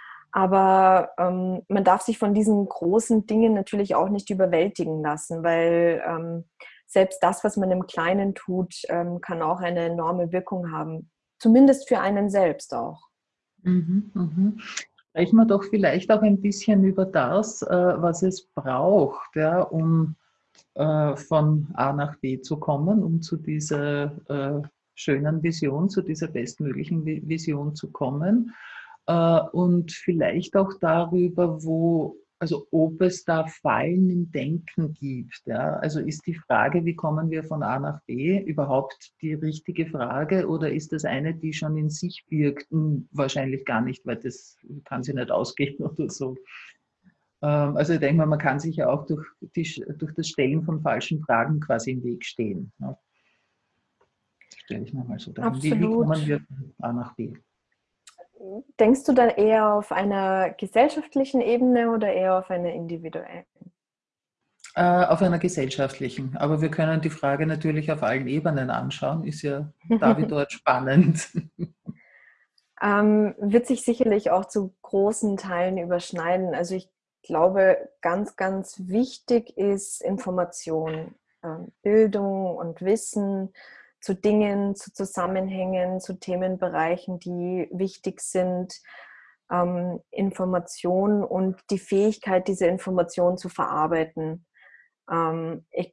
Aber ähm, man darf sich von diesen großen Dingen natürlich auch nicht überwältigen lassen, weil ähm, selbst das, was man im Kleinen tut, ähm, kann auch eine enorme Wirkung haben. Zumindest für einen selbst auch. Mhm, mhm. Sprechen wir doch vielleicht auch ein bisschen über das, äh, was es braucht, ja, um äh, von A nach B zu kommen, um zu dieser äh, schönen Vision, zu dieser bestmöglichen Vision zu kommen. Äh, und vielleicht auch darüber, wo, also ob es da Fallen im Denken gibt. Ja? Also ist die Frage, wie kommen wir von A nach B, überhaupt die richtige Frage, oder ist das eine, die schon in sich birgt? Hm, wahrscheinlich gar nicht, weil das kann sie nicht ausgehen oder so. Ähm, also ich denke mal, man kann sich ja auch durch, die, durch das Stellen von falschen Fragen quasi im Weg stehen. Ja? Stelle ich mir mal so dahin. Wie, wie kommen wir von A nach B? Denkst du dann eher auf einer gesellschaftlichen Ebene oder eher auf einer individuellen? Äh, auf einer gesellschaftlichen. Aber wir können die Frage natürlich auf allen Ebenen anschauen. Ist ja da wie dort spannend. ähm, wird sich sicherlich auch zu großen Teilen überschneiden. Also ich glaube, ganz, ganz wichtig ist Information, ähm, Bildung und Wissen zu Dingen, zu Zusammenhängen, zu Themenbereichen, die wichtig sind, ähm, Information und die Fähigkeit, diese Information zu verarbeiten. Ähm, ich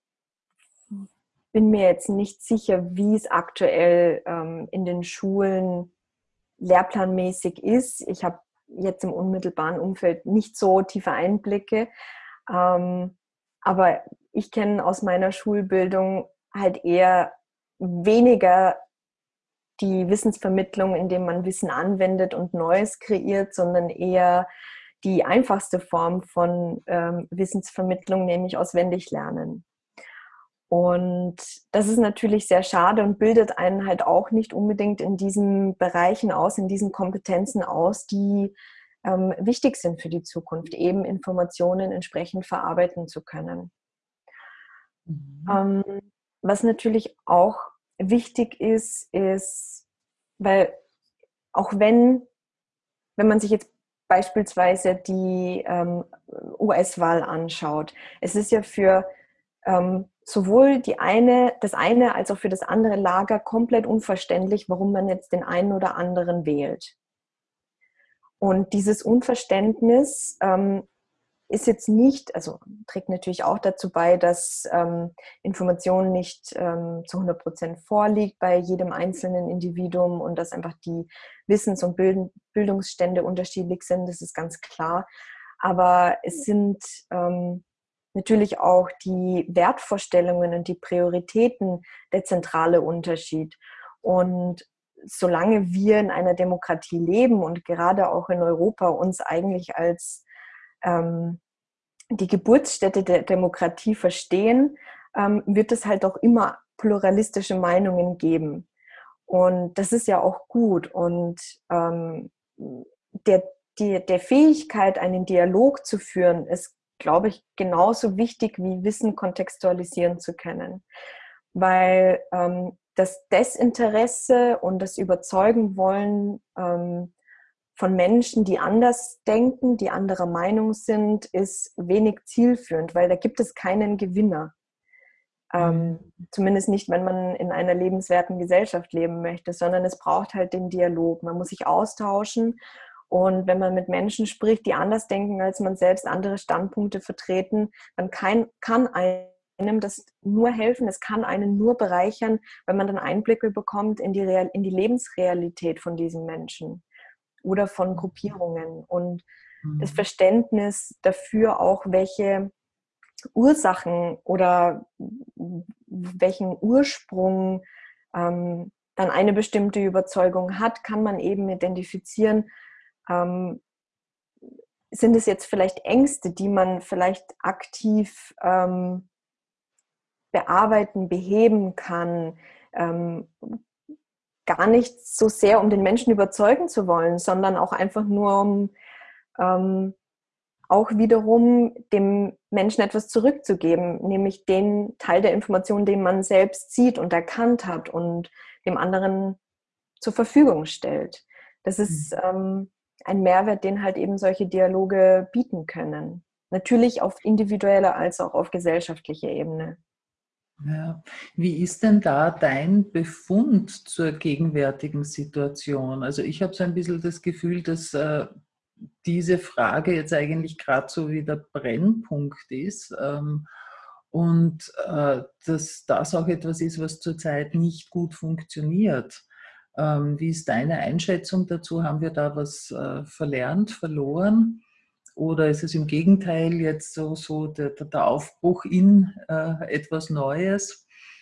bin mir jetzt nicht sicher, wie es aktuell ähm, in den Schulen lehrplanmäßig ist. Ich habe jetzt im unmittelbaren Umfeld nicht so tiefe Einblicke, ähm, aber ich kenne aus meiner Schulbildung halt eher weniger die Wissensvermittlung, indem man Wissen anwendet und Neues kreiert, sondern eher die einfachste Form von ähm, Wissensvermittlung, nämlich auswendig lernen. Und das ist natürlich sehr schade und bildet einen halt auch nicht unbedingt in diesen Bereichen aus, in diesen Kompetenzen aus, die ähm, wichtig sind für die Zukunft, eben Informationen entsprechend verarbeiten zu können. Mhm. Ähm, was natürlich auch wichtig ist, ist, weil auch wenn, wenn man sich jetzt beispielsweise die ähm, U S-Wahl anschaut, es ist ja für ähm, sowohl die eine, das eine als auch für das andere Lager komplett unverständlich, warum man jetzt den einen oder anderen wählt. Und dieses Unverständnis ähm, ist jetzt nicht, also trägt natürlich auch dazu bei, dass ähm, Information nicht ähm, zu hundert Prozent vorliegt bei jedem einzelnen Individuum und dass einfach die Wissens- und Bild- Bildungsstände unterschiedlich sind, das ist ganz klar. Aber es sind ähm, natürlich auch die Wertvorstellungen und die Prioritäten der zentrale Unterschied. Und solange wir in einer Demokratie leben und gerade auch in Europa uns eigentlich als ähm, die Geburtsstätte der Demokratie verstehen, ähm, wird es halt auch immer pluralistische Meinungen geben. Und das ist ja auch gut. Und ähm, der, die, der Fähigkeit, einen Dialog zu führen, ist, glaube ich, genauso wichtig wie Wissen kontextualisieren zu können. Weil ähm, das Desinteresse und das Überzeugen wollen ähm, von Menschen, die anders denken, die anderer Meinung sind, ist wenig zielführend, weil da gibt es keinen Gewinner. Ähm, mhm. Zumindest nicht, wenn man in einer lebenswerten Gesellschaft leben möchte, sondern es braucht halt den Dialog. Man muss sich austauschen und wenn man mit Menschen spricht, die anders denken als man selbst, andere Standpunkte vertreten, dann kann, kann einem das nur helfen, es kann einen nur bereichern, wenn man dann Einblicke bekommt in die, Real, in die Lebensrealität von diesen Menschen oder von Gruppierungen und mhm. das Verständnis dafür auch, welche Ursachen oder welchen Ursprung ähm, dann eine bestimmte Überzeugung hat, kann man eben identifizieren. Ähm, sind es jetzt vielleicht Ängste, die man vielleicht aktiv ähm, bearbeiten, beheben kann, ähm, gar nicht so sehr, um den Menschen überzeugen zu wollen, sondern auch einfach nur, um ähm, auch wiederum dem Menschen etwas zurückzugeben, nämlich den Teil der Information, den man selbst sieht und erkannt hat und dem anderen zur Verfügung stellt. Das ist ähm, ein Mehrwert, den halt eben solche Dialoge bieten können. Natürlich auf individueller als auch auf gesellschaftlicher Ebene. Ja. Wie ist denn da dein Befund zur gegenwärtigen Situation? Also ich habe so ein bisschen das Gefühl, dass äh, diese Frage jetzt eigentlich gerade so wie der Brennpunkt ist ähm, und äh, dass das auch etwas ist, was zurzeit nicht gut funktioniert. Ähm, wie ist deine Einschätzung dazu? Haben wir da was äh, verlernt, verloren? Oder ist es im Gegenteil jetzt so, so der, der Aufbruch in äh, etwas Neues?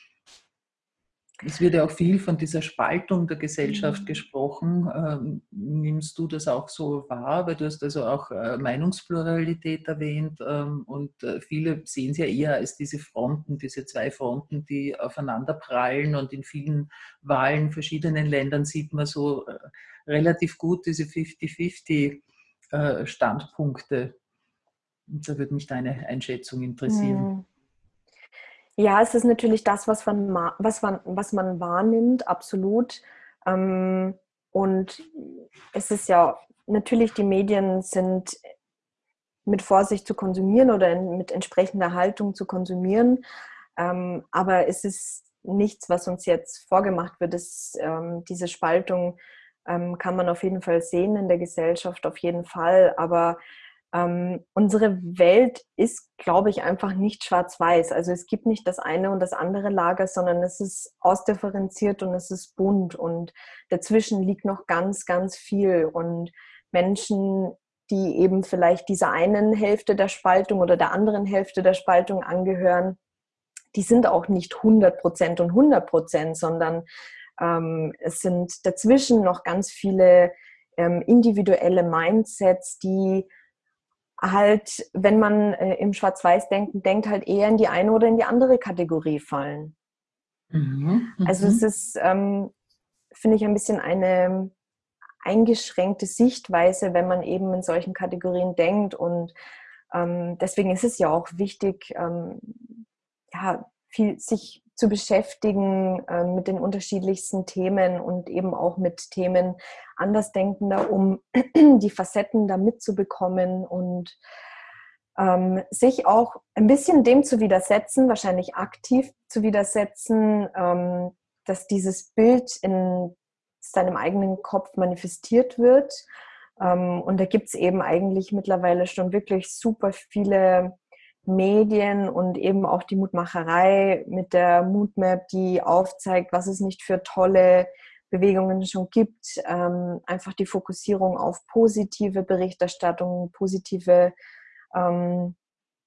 Es wird ja auch viel von dieser Spaltung der Gesellschaft gesprochen. Ähm, nimmst du das auch so wahr? Weil du hast also auch äh, Meinungspluralität erwähnt ähm, und äh, viele sehen es ja eher als diese Fronten, diese zwei Fronten, die aufeinander prallen und in vielen Wahlen in verschiedenen Ländern sieht man so äh, relativ gut diese fifty fifty äh, Standpunkte. Und da würde mich deine Einschätzung interessieren. Hm. Ja, es ist natürlich das, was man, was man, was man wahrnimmt, absolut. Ähm, und es ist ja natürlich, die Medien sind mit Vorsicht zu konsumieren oder mit entsprechender Haltung zu konsumieren. Ähm, aber es ist nichts, was uns jetzt vorgemacht wird. Es, ähm, diese Spaltung ähm, kann man auf jeden Fall sehen in der Gesellschaft, auf jeden Fall. Aber Ähm, unsere Welt ist, glaube ich, einfach nicht schwarz-weiß. Also es gibt nicht das eine und das andere Lager, sondern es ist ausdifferenziert und es ist bunt und dazwischen liegt noch ganz, ganz viel. Und Menschen, die eben vielleicht dieser einen Hälfte der Spaltung oder der anderen Hälfte der Spaltung angehören, die sind auch nicht hundert Prozent und hundert Prozent, sondern ähm, es sind dazwischen noch ganz viele ähm, individuelle Mindsets, die halt, wenn man äh, im Schwarz-Weiß-Denken denkt, halt eher in die eine oder in die andere Kategorie fallen. Mhm, also es ist, ähm, finde ich, ein bisschen eine eingeschränkte Sichtweise, wenn man eben in solchen Kategorien denkt und ähm, deswegen ist es ja auch wichtig, ähm, ja, viel sich zu beschäftigen äh, mit den unterschiedlichsten Themen und eben auch mit Themen Andersdenkender, um die Facetten da mitzubekommen und ähm, sich auch ein bisschen dem zu widersetzen, wahrscheinlich aktiv zu widersetzen, ähm, dass dieses Bild in seinem eigenen Kopf manifestiert wird. Ähm, und da gibt es eben eigentlich mittlerweile schon wirklich super viele Medien und eben auch die Mutmacherei mit der Moodmap, die aufzeigt, was es nicht für tolle Bewegungen schon gibt. Ähm, einfach die Fokussierung auf positive Berichterstattung, positive, ähm,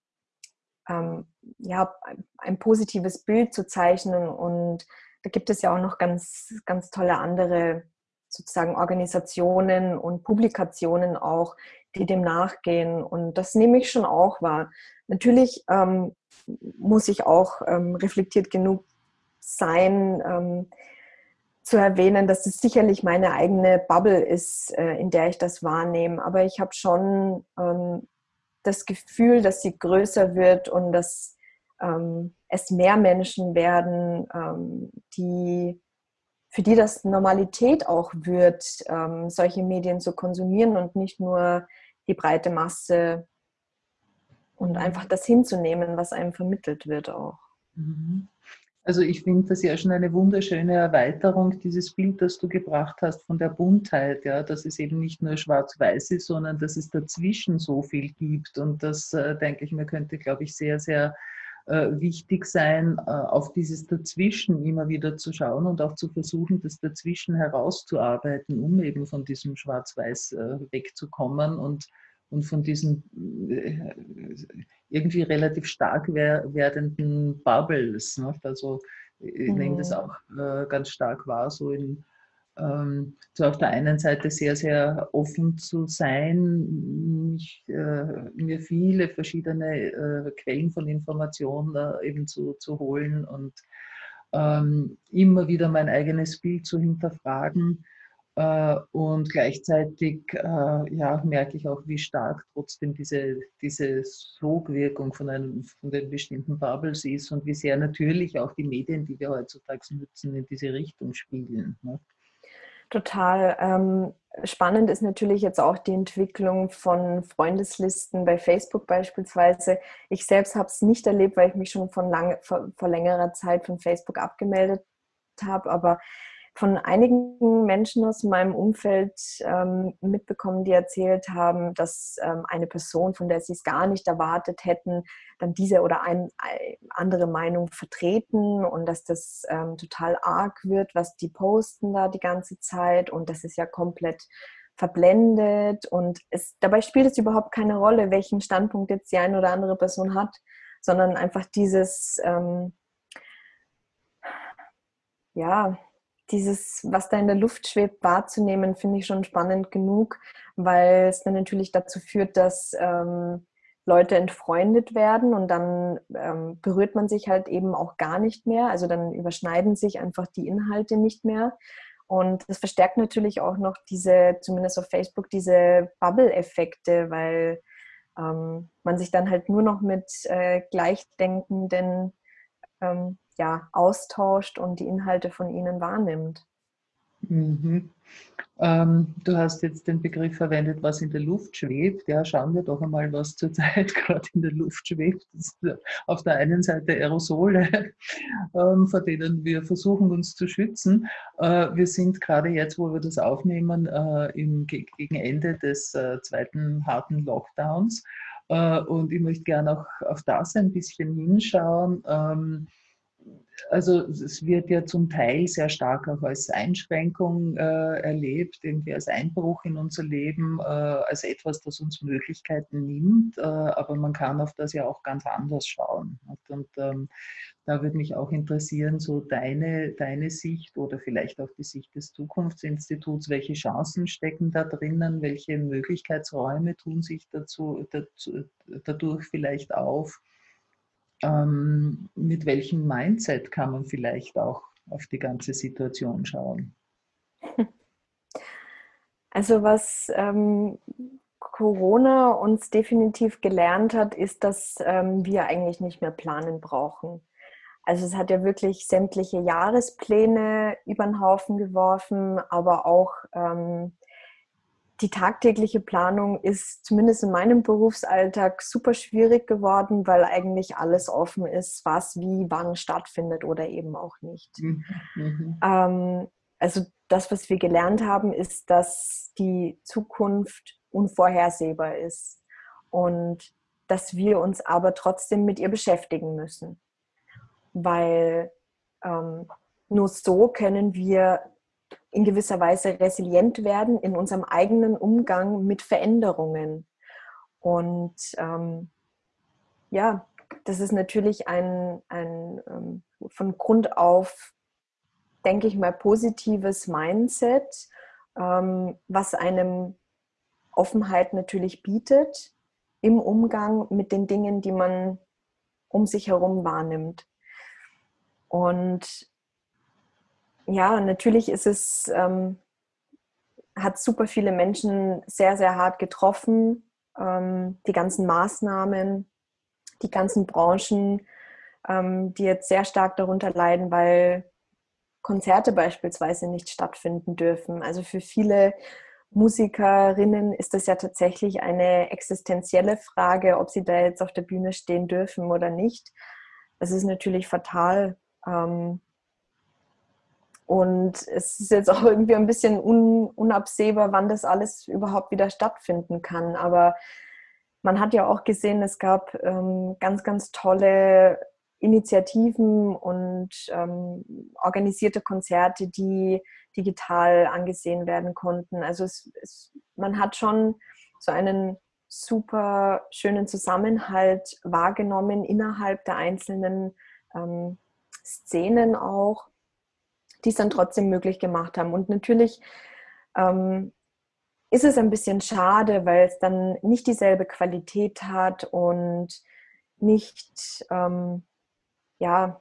ähm, ja, ein positives Bild zu zeichnen. Und da gibt es ja auch noch ganz, ganz tolle andere sozusagen Organisationen und Publikationen auch, die dem nachgehen. Und das nehme ich schon auch wahr. Natürlich ähm, muss ich auch ähm, reflektiert genug sein, ähm, zu erwähnen, dass es sicherlich meine eigene Bubble ist, äh, in der ich das wahrnehme. Aber ich habe schon ähm, das Gefühl, dass sie größer wird und dass ähm, es mehr Menschen werden, ähm, die, für die das Normalität auch wird, ähm, solche Medien zu konsumieren und nicht nur die breite Masse und einfach das hinzunehmen, was einem vermittelt wird auch. Mhm. Also ich finde das ja schon eine wunderschöne Erweiterung, dieses Bild, das du gebracht hast von der Buntheit, ja, dass es eben nicht nur schwarz-weiß ist, sondern dass es dazwischen so viel gibt. Und das, äh, denke ich mir, könnte, glaube ich, sehr, sehr äh, wichtig sein, äh, auf dieses Dazwischen immer wieder zu schauen und auch zu versuchen, das Dazwischen herauszuarbeiten, um eben von diesem Schwarz-Weiß äh, wegzukommen und, und von diesen äh, irgendwie relativ stark wer werdenden Bubbles. Ne? Also ich nehme das Mhm. auch äh, ganz stark wahr, so in ähm, so auf der einen Seite sehr, sehr offen zu sein, mich, äh, mir viele verschiedene äh, Quellen von Informationen äh, eben zu, zu holen und ähm, immer wieder mein eigenes Bild zu hinterfragen. Äh, und gleichzeitig äh, ja, merke ich auch, wie stark trotzdem diese, diese Sogwirkung von, einem, von den bestimmten Bubbles ist und wie sehr natürlich auch die Medien, die wir heutzutage nutzen, in diese Richtung spiegeln. Ne? Total. Ähm, spannend ist natürlich jetzt auch die Entwicklung von Freundeslisten bei Facebook beispielsweise. Ich selbst habe es nicht erlebt, weil ich mich schon von lange, vor, vor längerer Zeit von Facebook abgemeldet habe, aber von einigen Menschen aus meinem Umfeld ähm, mitbekommen, die erzählt haben, dass ähm, eine Person, von der sie es gar nicht erwartet hätten, dann diese oder ein, eine andere Meinung vertreten und dass das ähm, total arg wird, was die posten da die ganze Zeit und das ist ja komplett verblendet und es, dabei spielt es überhaupt keine Rolle, welchen Standpunkt jetzt die eine oder andere Person hat, sondern einfach dieses, ähm, ja, dieses, was da in der Luft schwebt, wahrzunehmen, finde ich schon spannend genug, weil es dann natürlich dazu führt, dass ähm, Leute entfreundet werden und dann ähm, berührt man sich halt eben auch gar nicht mehr. Also dann überschneiden sich einfach die Inhalte nicht mehr. Und das verstärkt natürlich auch noch diese, zumindest auf Facebook, diese Bubble-Effekte, weil ähm, man sich dann halt nur noch mit äh, Gleichdenkenden ähm, ja, austauscht und die Inhalte von ihnen wahrnimmt. Mhm. Ähm, du hast jetzt den Begriff verwendet, was in der Luft schwebt. Ja, schauen wir doch einmal, was zurzeit gerade in der Luft schwebt. Das ist auf der einen Seite Aerosole, ähm, vor denen wir versuchen, uns zu schützen. Äh, wir sind gerade jetzt, wo wir das aufnehmen, äh, im, gegen Ende des äh, zweiten harten Lockdowns. Äh, und ich möchte gerne auch auf das ein bisschen hinschauen. Ähm, also es wird ja zum Teil sehr stark auch als Einschränkung äh, erlebt, irgendwie als Einbruch in unser Leben, äh, als etwas, das uns Möglichkeiten nimmt. Äh, aber man kann auf das ja auch ganz anders schauen. Und, und ähm, da würde mich auch interessieren, so deine, deine Sicht oder vielleicht auch die Sicht des Zukunftsinstituts, welche Chancen stecken da drinnen, welche Möglichkeitsräume tun sich dazu, dazu, dadurch vielleicht auf? Ähm, mit welchem Mindset kann man vielleicht auch auf die ganze Situation schauen? Also was ähm, Corona uns definitiv gelernt hat, ist, dass ähm, wir eigentlich nicht mehr planen brauchen. Also es hat ja wirklich sämtliche Jahrespläne über den Haufen geworfen, aber auch ähm, die tagtägliche Planung ist zumindest in meinem Berufsalltag super schwierig geworden, weil eigentlich alles offen ist, was wie wann stattfindet oder eben auch nicht. Mhm. Mhm. Ähm, also das, was wir gelernt haben, ist, dass die Zukunft unvorhersehbar ist und dass wir uns aber trotzdem mit ihr beschäftigen müssen, weil ähm, nur so können wir in gewisser Weise resilient werden in unserem eigenen Umgang mit Veränderungen. Und ähm, ja, das ist natürlich ein, ein ähm, von Grund auf, denke ich mal, positives Mindset, ähm, was einem Offenheit natürlich bietet im Umgang mit den Dingen, die man um sich herum wahrnimmt. Und ja, natürlich ist es, ähm, hat super viele Menschen sehr, sehr hart getroffen. Ähm, die ganzen Maßnahmen, die ganzen Branchen, ähm, die jetzt sehr stark darunter leiden, weil Konzerte beispielsweise nicht stattfinden dürfen. Also für viele Musikerinnen ist das ja tatsächlich eine existenzielle Frage, ob sie da jetzt auf der Bühne stehen dürfen oder nicht. Das ist natürlich fatal. Ähm, und es ist jetzt auch irgendwie ein bisschen un, unabsehbar, wann das alles überhaupt wieder stattfinden kann. Aber man hat ja auch gesehen, es gab ähm, ganz, ganz tolle Initiativen und ähm, organisierte Konzerte, die digital angesehen werden konnten. Also es, es, man hat schon so einen super schönen Zusammenhalt wahrgenommen innerhalb der einzelnen ähm, Szenen auch, die es dann trotzdem möglich gemacht haben. Und natürlich ähm, ist es ein bisschen schade, weil es dann nicht dieselbe Qualität hat und nicht, ähm, ja,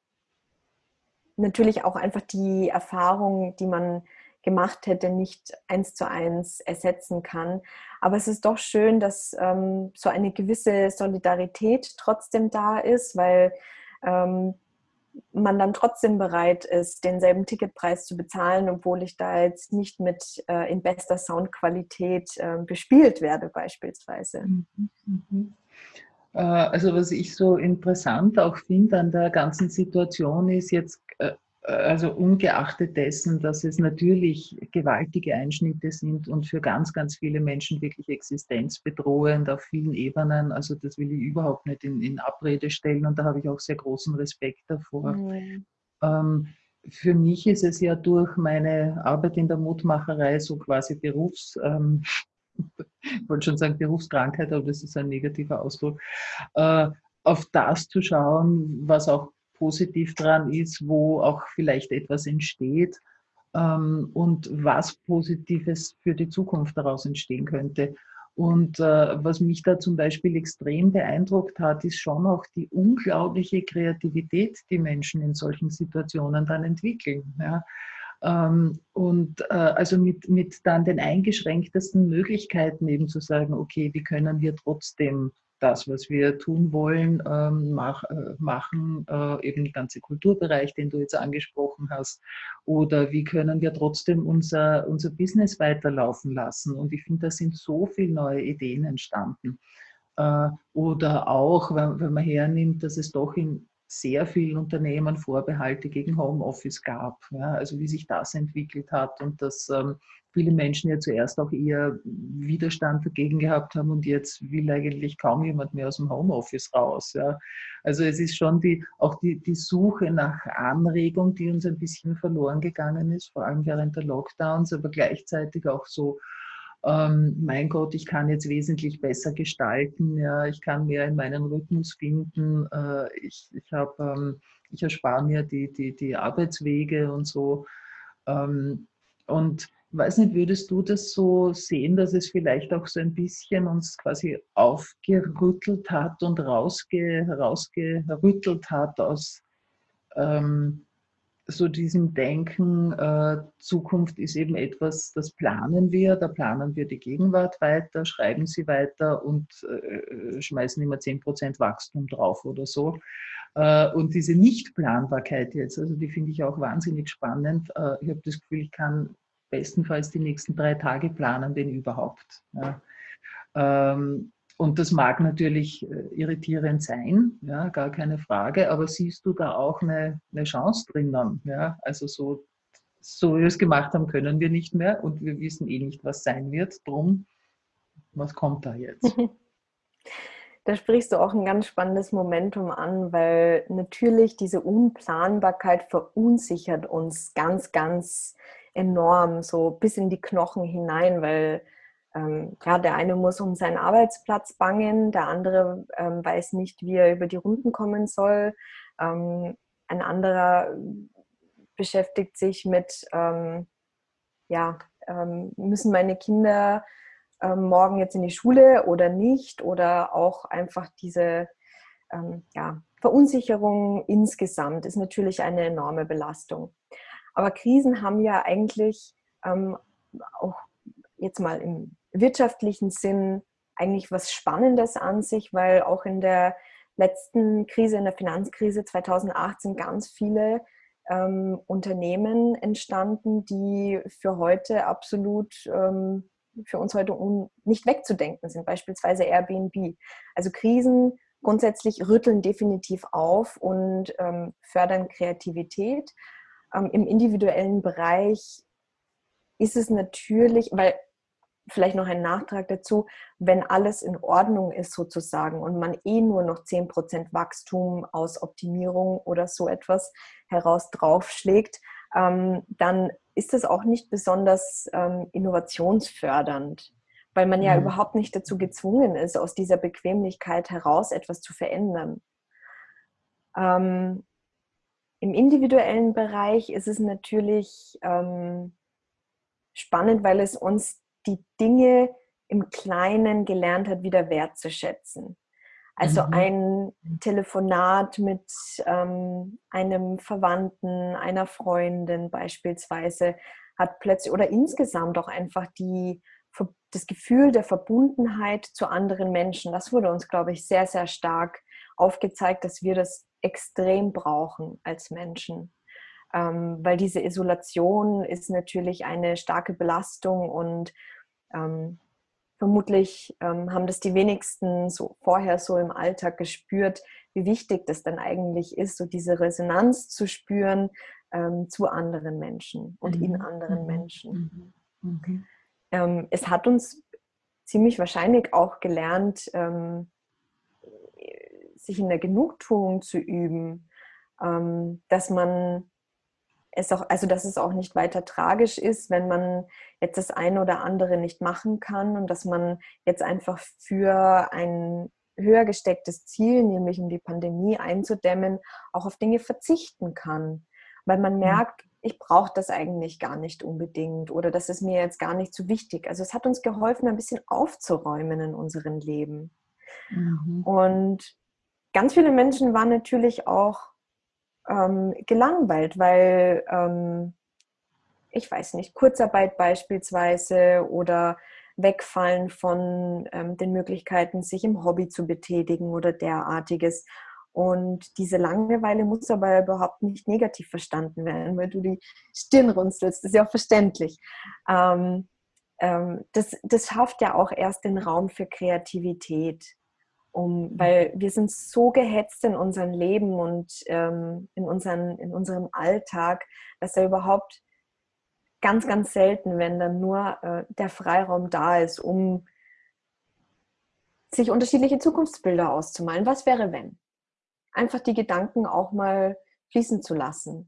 natürlich auch einfach die Erfahrung, die man gemacht hätte, nicht eins zu eins ersetzen kann. Aber es ist doch schön, dass ähm, so eine gewisse Solidarität trotzdem da ist, weil ähm, man dann trotzdem bereit ist, denselben Ticketpreis zu bezahlen, obwohl ich da jetzt nicht mit äh, in bester Soundqualität äh, bespielt werde beispielsweise. Mhm. Mhm. Also was ich so interessant auch finde an der ganzen Situation ist jetzt, also ungeachtet dessen, dass es natürlich gewaltige Einschnitte sind und für ganz, ganz viele Menschen wirklich existenzbedrohend auf vielen Ebenen, also das will ich überhaupt nicht in, in Abrede stellen und da habe ich auch sehr großen Respekt davor. Mhm. Ähm, für mich ist es ja durch meine Arbeit in der Mutmacherei so quasi Berufs... Ähm, ich wollte schon sagen Berufskrankheit, aber das ist ein negativer Ausdruck, äh, auf das zu schauen, was auch positiv dran ist, wo auch vielleicht etwas entsteht ähm, und was Positives für die Zukunft daraus entstehen könnte. Und äh, was mich da zum Beispiel extrem beeindruckt hat, ist schon auch die unglaubliche Kreativität, die Menschen in solchen Situationen dann entwickeln. Ja. Und äh, also mit, mit dann den eingeschränktesten Möglichkeiten eben zu sagen, okay, wie können wir trotzdem das, was wir tun wollen, ähm, mach, äh, machen, äh, eben der ganze Kulturbereich, den du jetzt angesprochen hast, oder wie können wir trotzdem unser, unser Business weiterlaufen lassen. Und ich finde, da sind so viele neue Ideen entstanden. Äh, oder auch, wenn, wenn man hernimmt, dass es doch in sehr vielen Unternehmen Vorbehalte gegen Homeoffice gab. Ja, also wie sich das entwickelt hat und dass ähm, viele Menschen ja zuerst auch eher Widerstand dagegen gehabt haben und jetzt will eigentlich kaum jemand mehr aus dem Homeoffice raus. Ja. Also es ist schon die, auch die, die Suche nach Anregung, die uns ein bisschen verloren gegangen ist, vor allem während der Lockdowns, aber gleichzeitig auch so, Ähm, mein Gott, ich kann jetzt wesentlich besser gestalten, ja, ich kann mehr in meinen Rhythmus finden, äh, ich, ich, hab, ähm, ich erspare mir die, die, die Arbeitswege und so. Ähm, und weiß nicht, würdest du das so sehen, dass es vielleicht auch so ein bisschen uns quasi aufgerüttelt hat und rausge, rausgerüttelt hat aus ähm, so diesem Denken, äh, Zukunft ist eben etwas, das planen wir, da planen wir die Gegenwart weiter, schreiben sie weiter und äh, schmeißen immer zehn Prozent Wachstum drauf oder so. Äh, und diese Nichtplanbarkeit jetzt, also die finde ich auch wahnsinnig spannend. Äh, ich habe das Gefühl, ich kann bestenfalls die nächsten drei Tage planen, wenn überhaupt. Ja. Ähm, Und das mag natürlich irritierend sein, ja, gar keine Frage, aber siehst du da auch eine, eine Chance drinnen? Ja? Also so, so wie wir es gemacht haben, können wir nicht mehr und wir wissen eh nicht, was sein wird. Drum, was kommt da jetzt? Da sprichst du auch ein ganz spannendes Momentum an, weil natürlich diese Unplanbarkeit verunsichert uns ganz, ganz enorm, so bis in die Knochen hinein, weil ähm, ja, der eine muss um seinen Arbeitsplatz bangen, der andere ähm, weiß nicht, wie er über die Runden kommen soll. Ähm, ein anderer beschäftigt sich mit, ähm, ja, ähm, müssen meine Kinder ähm, morgen jetzt in die Schule oder nicht? Oder auch einfach diese ähm, ja, Verunsicherung insgesamt ist natürlich eine enorme Belastung. Aber Krisen haben ja eigentlich ähm, auch jetzt mal im wirtschaftlichen Sinn eigentlich was Spannendes an sich, weil auch in der letzten Krise, in der Finanzkrise zweitausendacht, sind ganz viele ähm, Unternehmen entstanden, die für heute absolut, ähm, für uns heute un- nicht wegzudenken sind, beispielsweise Airbnb. Also Krisen grundsätzlich rütteln definitiv auf und ähm, fördern Kreativität. Ähm, im individuellen Bereich ist es natürlich, weil vielleicht noch ein Nachtrag dazu, wenn alles in Ordnung ist sozusagen und man eh nur noch zehn Prozent Wachstum aus Optimierung oder so etwas heraus draufschlägt, ähm, dann ist das auch nicht besonders ähm, innovationsfördernd, weil man ja Mhm. überhaupt nicht dazu gezwungen ist, aus dieser Bequemlichkeit heraus etwas zu verändern. Ähm, Im individuellen Bereich ist es natürlich ähm, spannend, weil es uns die Dinge im Kleinen gelernt hat, wieder wertzuschätzen. Also Mhm. ein Telefonat mit ähm, einem Verwandten, einer Freundin beispielsweise hat plötzlich oder insgesamt auch einfach die, das Gefühl der Verbundenheit zu anderen Menschen, das wurde uns, glaube ich, sehr, sehr stark aufgezeigt, dass wir das extrem brauchen als Menschen. Ähm, weil diese Isolation ist natürlich eine starke Belastung und ähm, vermutlich ähm, haben das die wenigsten so vorher so im Alltag gespürt, wie wichtig das dann eigentlich ist, so diese Resonanz zu spüren ähm, zu anderen Menschen und in anderen Mhm. Menschen. Mhm. Mhm. Ähm, es hat uns ziemlich wahrscheinlich auch gelernt, ähm, sich in der Genugtuung zu üben, ähm, dass man es auch, also dass es auch nicht weiter tragisch ist, wenn man jetzt das eine oder andere nicht machen kann und dass man jetzt einfach für ein höher gestecktes Ziel, nämlich um die Pandemie einzudämmen, auch auf Dinge verzichten kann. Weil man merkt, ich brauche das eigentlich gar nicht unbedingt oder das ist mir jetzt gar nicht so wichtig. Also es hat uns geholfen, ein bisschen aufzuräumen in unserem Leben. Mhm. Und ganz viele Menschen waren natürlich auch ähm, gelangweilt, weil, ähm, ich weiß nicht, Kurzarbeit beispielsweise oder Wegfallen von ähm, den Möglichkeiten, sich im Hobby zu betätigen oder derartiges. Und diese Langeweile muss aber überhaupt nicht negativ verstanden werden, weil du die Stirn runzelst, das ist ja auch verständlich. Ähm, ähm, das, das schafft ja auch erst den Raum für Kreativität. Um, weil wir sind so gehetzt in unserem Leben und ähm, in, unseren, in unserem Alltag, dass er überhaupt ganz, ganz selten, wenn dann nur äh, der Freiraum da ist, um sich unterschiedliche Zukunftsbilder auszumalen. Was wäre, wenn? Einfach die Gedanken auch mal fließen zu lassen.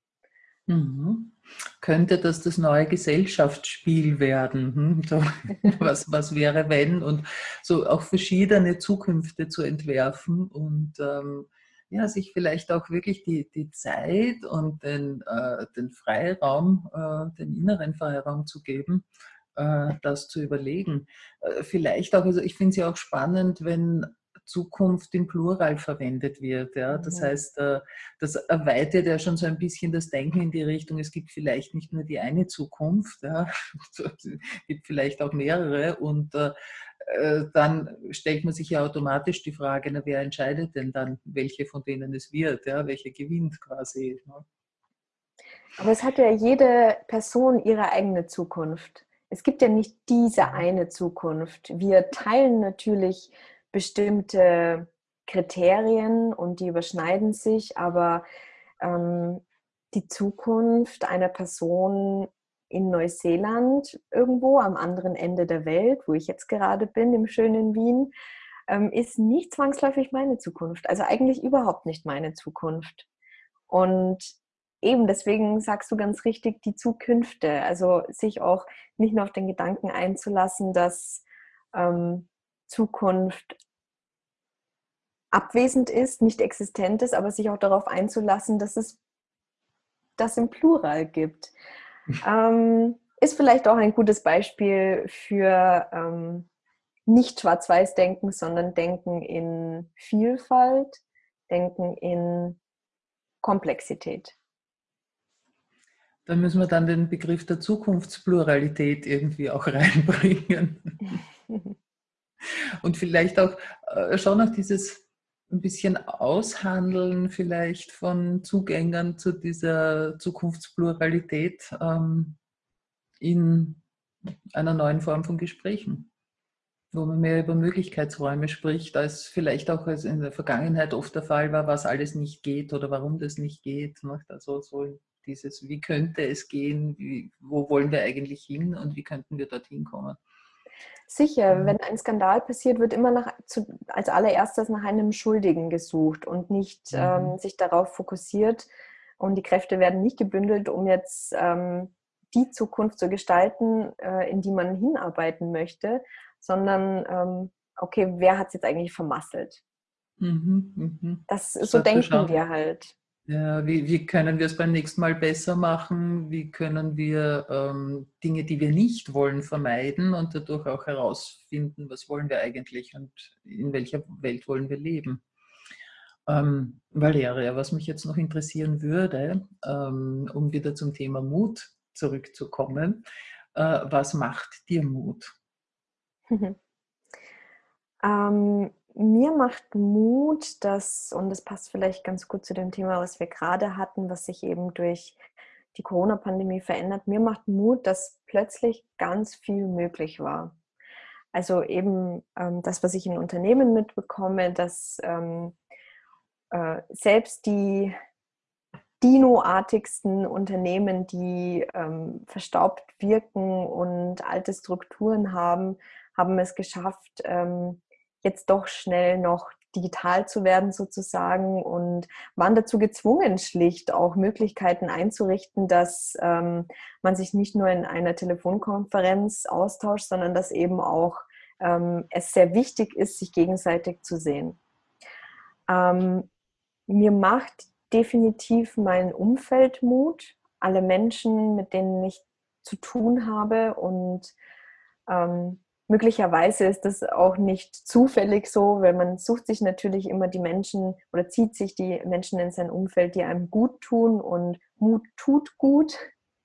Mhm. Könnte das das neue Gesellschaftsspiel werden? Hm? So, was, was wäre, wenn? Und so auch verschiedene Zukünfte zu entwerfen und ähm, ja, sich vielleicht auch wirklich die, die Zeit und den, äh, den Freiraum, äh, den inneren Freiraum zu geben, äh, das zu überlegen. Äh, vielleicht auch, also ich finde es ja auch spannend, wenn Zukunft im Plural verwendet wird. Ja? Das Mhm. heißt, äh, das erweitert ja schon so ein bisschen das Denken in die Richtung, es gibt vielleicht nicht nur die eine Zukunft, ja? Es gibt vielleicht auch mehrere und äh, dann stellt man sich ja automatisch die Frage, na, wer entscheidet denn dann, welche von denen es wird, ja? Welche gewinnt quasi. Ne? Aber es hat ja jede Person ihre eigene Zukunft. Es gibt ja nicht diese eine Zukunft. Wir teilen natürlich bestimmte Kriterien und die überschneiden sich, aber ähm, die Zukunft einer Person in Neuseeland, irgendwo am anderen Ende der Welt, wo ich jetzt gerade bin, im schönen Wien, ähm, ist nicht zwangsläufig meine Zukunft. Also eigentlich überhaupt nicht meine Zukunft. Und eben deswegen sagst du ganz richtig, die Zukünfte, also sich auch nicht nur auf den Gedanken einzulassen, dass ähm, Zukunft abwesend ist, nicht existent ist, aber sich auch darauf einzulassen, dass es das im Plural gibt. Ähm, ist vielleicht auch ein gutes Beispiel für ähm, nicht Schwarz-Weiß-Denken, sondern Denken in Vielfalt, Denken in Komplexität. Da müssen wir dann den Begriff der Zukunftspluralität irgendwie auch reinbringen. Und vielleicht auch äh, schon auch dieses ein bisschen Aushandeln vielleicht von Zugängen zu dieser Zukunftspluralität ähm, in einer neuen Form von Gesprächen, wo man mehr über Möglichkeitsräume spricht, als vielleicht auch als in der Vergangenheit oft der Fall war, was alles nicht geht oder warum das nicht geht. Also so dieses, wie könnte es gehen, wie, wo wollen wir eigentlich hin und wie könnten wir dorthin kommen. Sicher, wenn ein Skandal passiert, wird immer nach, zu, als allererstes nach einem Schuldigen gesucht und nicht ähm, Mhm. sich darauf fokussiert. Und die Kräfte werden nicht gebündelt, um jetzt ähm, die Zukunft zu gestalten, äh, in die man hinarbeiten möchte, sondern ähm, okay, wer hat es jetzt eigentlich vermasselt? Mhm, mhm. Das, so Statt zu denken schauen, wir halt. ja, wie, wie können wir es beim nächsten Mal besser machen? Wie können wir ähm, Dinge, die wir nicht wollen, vermeiden und dadurch auch herausfinden, was wollen wir eigentlich und in welcher Welt wollen wir leben? Ähm, Valeria, was mich jetzt noch interessieren würde, ähm, um wieder zum Thema Mut zurückzukommen, äh, was macht dir Mut? Ähm, mir macht Mut, dass, und das passt vielleicht ganz gut zu dem Thema, was wir gerade hatten, was sich eben durch die Corona-Pandemie verändert, mir macht Mut, dass plötzlich ganz viel möglich war. Also eben ähm, das, was ich in Unternehmen mitbekomme, dass ähm, äh, selbst die Dino-artigsten Unternehmen, die ähm, verstaubt wirken und alte Strukturen haben, haben es geschafft, ähm, jetzt doch schnell noch digital zu werden sozusagen und waren dazu gezwungen, schlicht auch Möglichkeiten einzurichten, dass ähm, man sich nicht nur in einer Telefonkonferenz austauscht, sondern dass eben auch ähm, es sehr wichtig ist, sich gegenseitig zu sehen. Ähm, mir macht definitiv mein Umfeld Mut, alle Menschen, mit denen ich zu tun habe und ähm, möglicherweise ist das auch nicht zufällig so, weil man sucht sich natürlich immer die Menschen oder zieht sich die Menschen in sein Umfeld, die einem gut tun und Mut tut gut.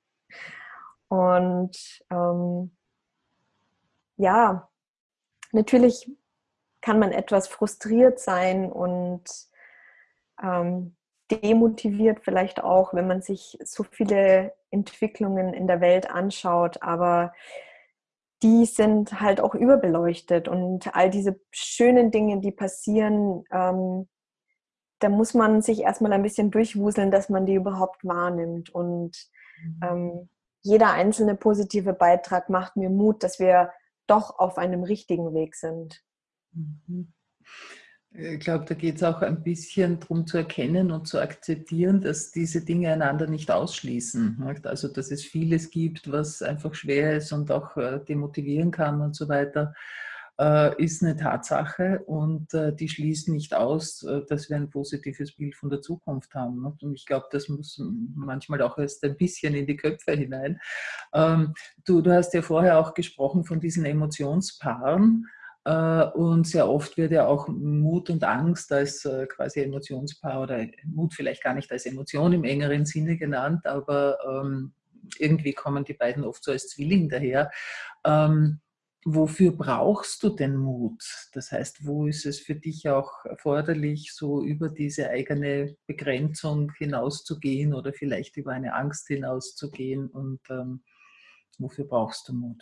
Und ähm, ja, natürlich kann man etwas frustriert sein und ähm, demotiviert vielleicht auch, wenn man sich so viele Entwicklungen in der Welt anschaut, aber die sind halt auch überbeleuchtet und all diese schönen Dinge, die passieren, ähm, da muss man sich erstmal ein bisschen durchwuseln, dass man die überhaupt wahrnimmt und ähm, jeder einzelne positive Beitrag macht mir Mut, dass wir doch auf einem richtigen Weg sind. Mhm. Ich glaube, da geht es auch ein bisschen darum zu erkennen und zu akzeptieren, dass diese Dinge einander nicht ausschließen. Also, dass es vieles gibt, was einfach schwer ist und auch demotivieren kann und so weiter, ist eine Tatsache und die schließt nicht aus, dass wir ein positives Bild von der Zukunft haben. Und ich glaube, das muss manchmal auch erst ein bisschen in die Köpfe hinein. Du, du hast ja vorher auch gesprochen von diesen Emotionspaaren. Und sehr oft wird ja auch Mut und Angst als quasi Emotionspaar oder Mut vielleicht gar nicht als Emotion im engeren Sinne genannt, aber ähm, irgendwie kommen die beiden oft so als Zwilling daher. Ähm, wofür brauchst du denn Mut? Das heißt, wo ist es für dich auch erforderlich, so über diese eigene Begrenzung hinauszugehen oder vielleicht über eine Angst hinauszugehen und ähm, wofür brauchst du Mut?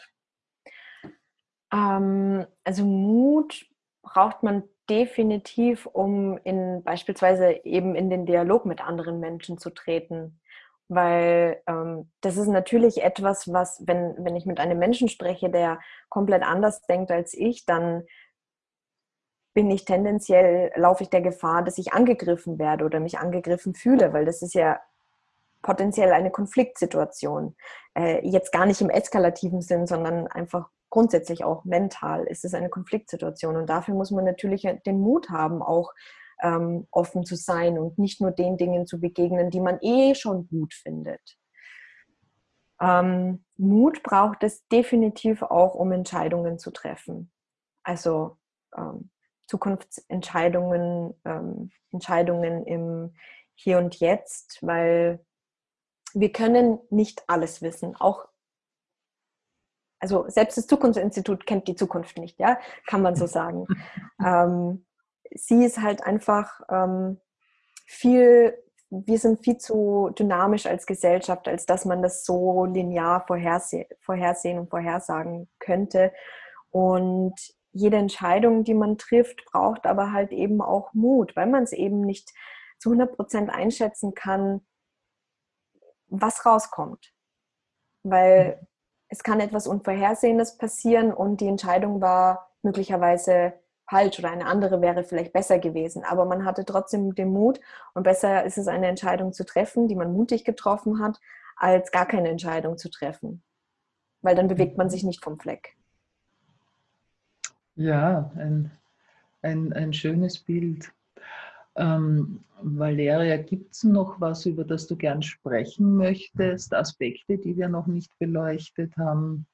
Ähm, also Mut braucht man definitiv, um in beispielsweise eben in den Dialog mit anderen Menschen zu treten. Weil ähm, das ist natürlich etwas, was, wenn, wenn ich mit einem Menschen spreche, der komplett anders denkt als ich, dann bin ich tendenziell, laufe ich der Gefahr, dass ich angegriffen werde oder mich angegriffen fühle, weil das ist ja potenziell eine Konfliktsituation. Äh, jetzt gar nicht im eskalativen Sinn, sondern einfach grundsätzlich auch mental ist es eine Konfliktsituation. Und dafür muss man natürlich den Mut haben, auch ähm, offen zu sein und nicht nur den Dingen zu begegnen, die man eh schon gut findet. Ähm, Mut braucht es definitiv auch, um Entscheidungen zu treffen. Also ähm, Zukunftsentscheidungen, ähm, Entscheidungen im Hier und Jetzt, weil wir können nicht alles wissen. Auch, also selbst das Zukunftsinstitut kennt die Zukunft nicht, ja, kann man so sagen. Ähm, sie ist halt einfach ähm, viel, wir sind viel zu dynamisch als Gesellschaft, als dass man das so linear vorherse vorhersehen und vorhersagen könnte. Und jede Entscheidung, die man trifft, braucht aber halt eben auch Mut, weil man es eben nicht zu hundert Prozent einschätzen kann, was rauskommt. Weil es kann etwas Unvorhersehendes passieren und die Entscheidung war möglicherweise falsch oder eine andere wäre vielleicht besser gewesen. Aber man hatte trotzdem den Mut und besser ist es, eine Entscheidung zu treffen, die man mutig getroffen hat, als gar keine Entscheidung zu treffen. Weil dann bewegt man sich nicht vom Fleck. Ja, ein, ein, ein schönes Bild. Ähm, Valeria, gibt es noch was, über das du gern sprechen möchtest? Aspekte, die wir noch nicht beleuchtet haben?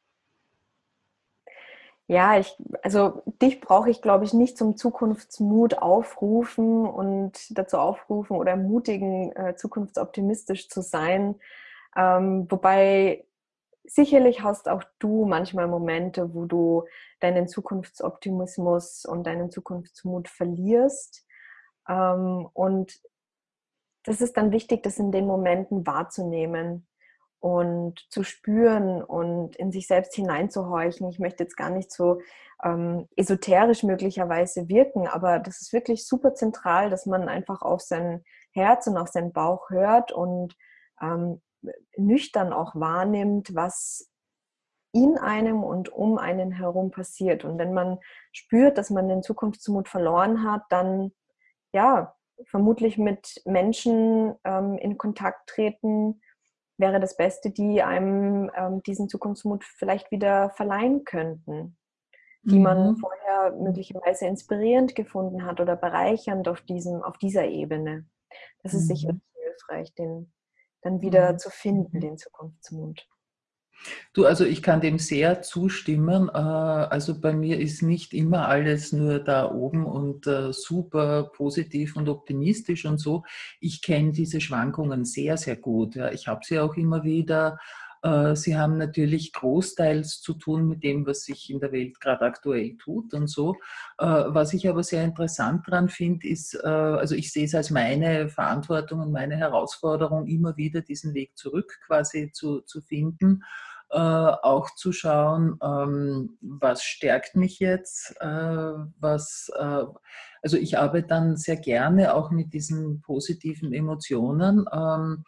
Ja, ich, also dich brauche ich, glaube ich, nicht zum Zukunftsmut aufrufen und dazu aufrufen oder ermutigen, äh, zukunftsoptimistisch zu sein. Ähm, wobei sicherlich hast auch du manchmal Momente, wo du deinen Zukunftsoptimismus und deinen Zukunftsmut verlierst. Ähm, und das ist dann wichtig, das in den Momenten wahrzunehmen und zu spüren und in sich selbst hineinzuhorchen. Ich möchte jetzt gar nicht so ähm, esoterisch möglicherweise wirken, aber das ist wirklich super zentral, dass man einfach auf sein Herz und auf seinen Bauch hört und ähm, nüchtern auch wahrnimmt, was in einem und um einen herum passiert. Und wenn man spürt, dass man den Zukunftsmut verloren hat, dann ja, vermutlich mit Menschen ähm, in Kontakt treten, wäre das Beste, die einem ähm, diesen Zukunftsmut vielleicht wieder verleihen könnten, die man Mhm. vorher möglicherweise inspirierend gefunden hat oder bereichernd auf, diesem, auf dieser Ebene. Das ist sicherlich Mhm. hilfreich, den dann wieder Mhm. zu finden, den Zukunftsmut. Du, also ich kann dem sehr zustimmen. Äh, Also bei mir ist nicht immer alles nur da oben und äh, super positiv und optimistisch und so. Ich kenne diese Schwankungen sehr, sehr gut. Ja. Ich habe sie auch immer wieder. Äh, Sie haben natürlich großteils zu tun mit dem, was sich in der Welt gerade aktuell tut und so. Äh, Was ich aber sehr interessant daran finde, ist, äh, also ich sehe es als meine Verantwortung und meine Herausforderung, immer wieder diesen Weg zurück quasi zu, zu finden, äh, auch zu schauen, ähm, was stärkt mich jetzt, äh, was, äh, also ich arbeite dann sehr gerne auch mit diesen positiven Emotionen. Ähm,